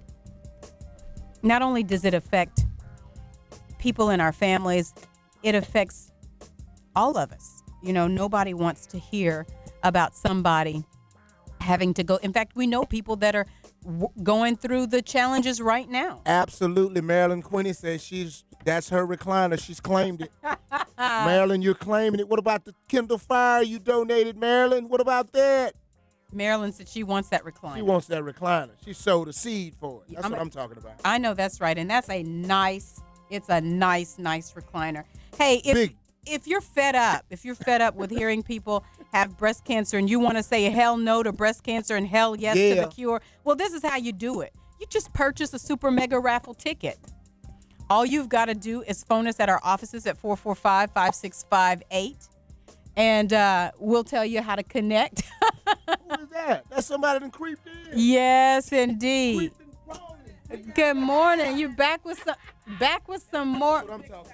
not only does it affect people in our families, it affects all of us. You know, nobody wants to hear about somebody having to go. In fact, we know people that are w- going through the challenges right now. Absolutely. Marilyn Quinney says she's that's her recliner. She's claimed it. Marilyn, you're claiming it. What about the Kindle Fire you donated, Marilyn? What about that? Marilyn said she wants that recliner. She wants that recliner. She sowed a seed for it. That's I'm what a- I'm talking about. I know that's right. And that's a nice, it's a nice, nice recliner. Hey, if Big. if you're fed up, if you're fed up with hearing people have breast cancer and you want to say hell no to breast cancer and hell yes to Yeah. the cure, well, this is how you do it. You just purchase a super mega raffle ticket. All you've got to do is phone us at our offices at four four five, five six five eight, and uh, we'll tell you how to connect. Who is that? That's somebody that creeped in. Yes, indeed. Good morning. You back with some back with some more.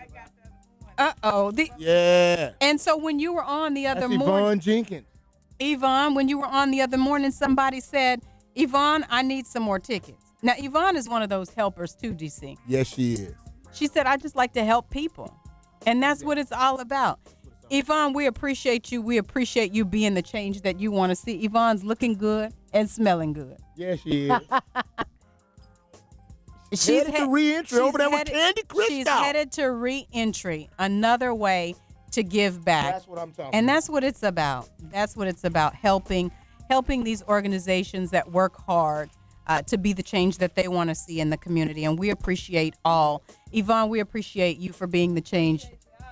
Uh oh. The Yeah. And so when you were on the other That's morning, Yvonne Jenkins. Yvonne, when you were on the other morning, somebody said, Yvonne, I need some more tickets. Now, Yvonne is one of those helpers too, D C. Yes, she is. She said, I just like to help people. And that's what it's all about. Yvonne, we appreciate you. We appreciate you being the change that you want to see. Yvonne's looking good and smelling good. Yes, she is. She's headed to head- re-entry she's over there with headed- Candy Crystal. She's headed to re-entry, another way to give back. That's what I'm talking And about. that's what it's about. That's what it's about, helping helping these organizations that work hard uh, to be the change that they want to see in the community. And we appreciate all. Yvonne, we appreciate you for being the change.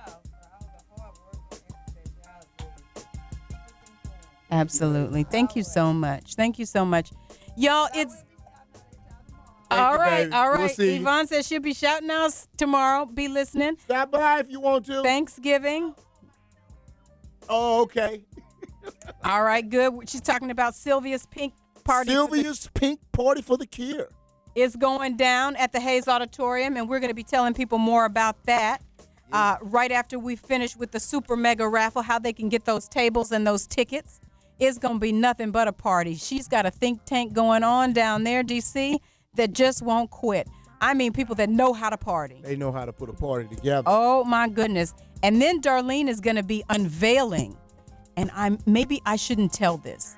Absolutely. Thank you so much. Thank you so much. Y'all, it's Thank all you, right, baby. all We'll right. see you. Yvonne says she'll be shouting out s- tomorrow. Be listening. Stop by if you want to. Thanksgiving. Oh, okay. All right, good. She's talking about Sylvia's pink party. for the- Sylvia's Pink Party for the Cure. is going down at the Hayes Auditorium, and we're going to be telling people more about that uh, right after we finish with the super mega raffle, how they can get those tables and those tickets. It's going to be nothing but a party. She's got a think tank going on down there, D C, that just won't quit. I mean, people that know how to party. They know how to put a party together. Oh, my goodness. And then Darlene is going to be unveiling, and I'm maybe I shouldn't tell this.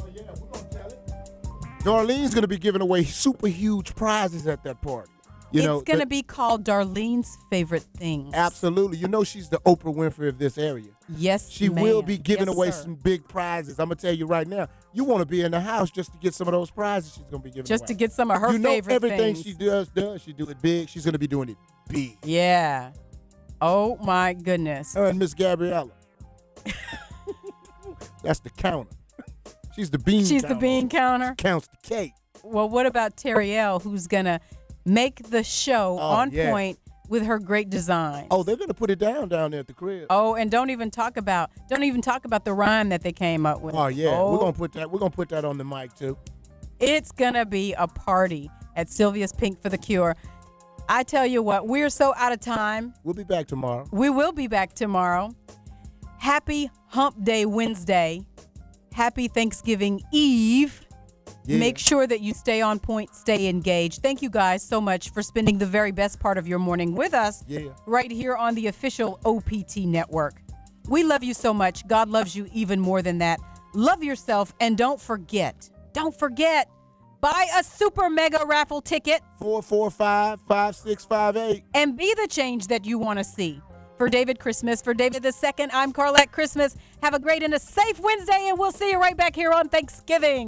Darlene's going to be giving away super huge prizes at that party. You it's know, going to the- be called Darlene's Favorite Things. Absolutely. You know she's the Oprah Winfrey of this area. Yes, She will ma'am. be giving Yes, away sir. some big prizes. I'm going to tell you right now. You want to be in the house just to get some of those prizes she's going to be giving Just away. to get some of her you know favorite everything things. she does, does. She do it big. She's going to be doing it big. Yeah. Oh, my goodness. Her and Miss Gabriella. That's the counter. She's the bean She's counter. the bean counter. She counts the cake. Well, what about Terrielle, who's going to make the show Oh, on yeah. point with her great design? Oh, they're going to put it down down there at the crib. Oh, and don't even talk about don't even talk about the rhyme that they came up with. Oh, yeah. Oh, We're going to put that We're going to put that on the mic, too. It's going to be a party at Sylvia's Pink for the Cure. I tell you what, we're so out of time. We'll be back tomorrow. We will be back tomorrow. Happy Hump Day Wednesday. Happy Thanksgiving Eve. Yeah. Make sure that you stay on point, stay engaged. Thank you guys so much for spending the very best part of your morning with us Yeah. right here on the official O P T network. We love you so much. God loves you even more than that. Love yourself, and don't forget, don't forget, buy a super mega raffle ticket. four four five, five six five eight. And be the change that you want to see. For David Christmas, for David the Second, I'm Carlette Christmas. Have a great and a safe Wednesday, and we'll see you right back here on Thanksgiving.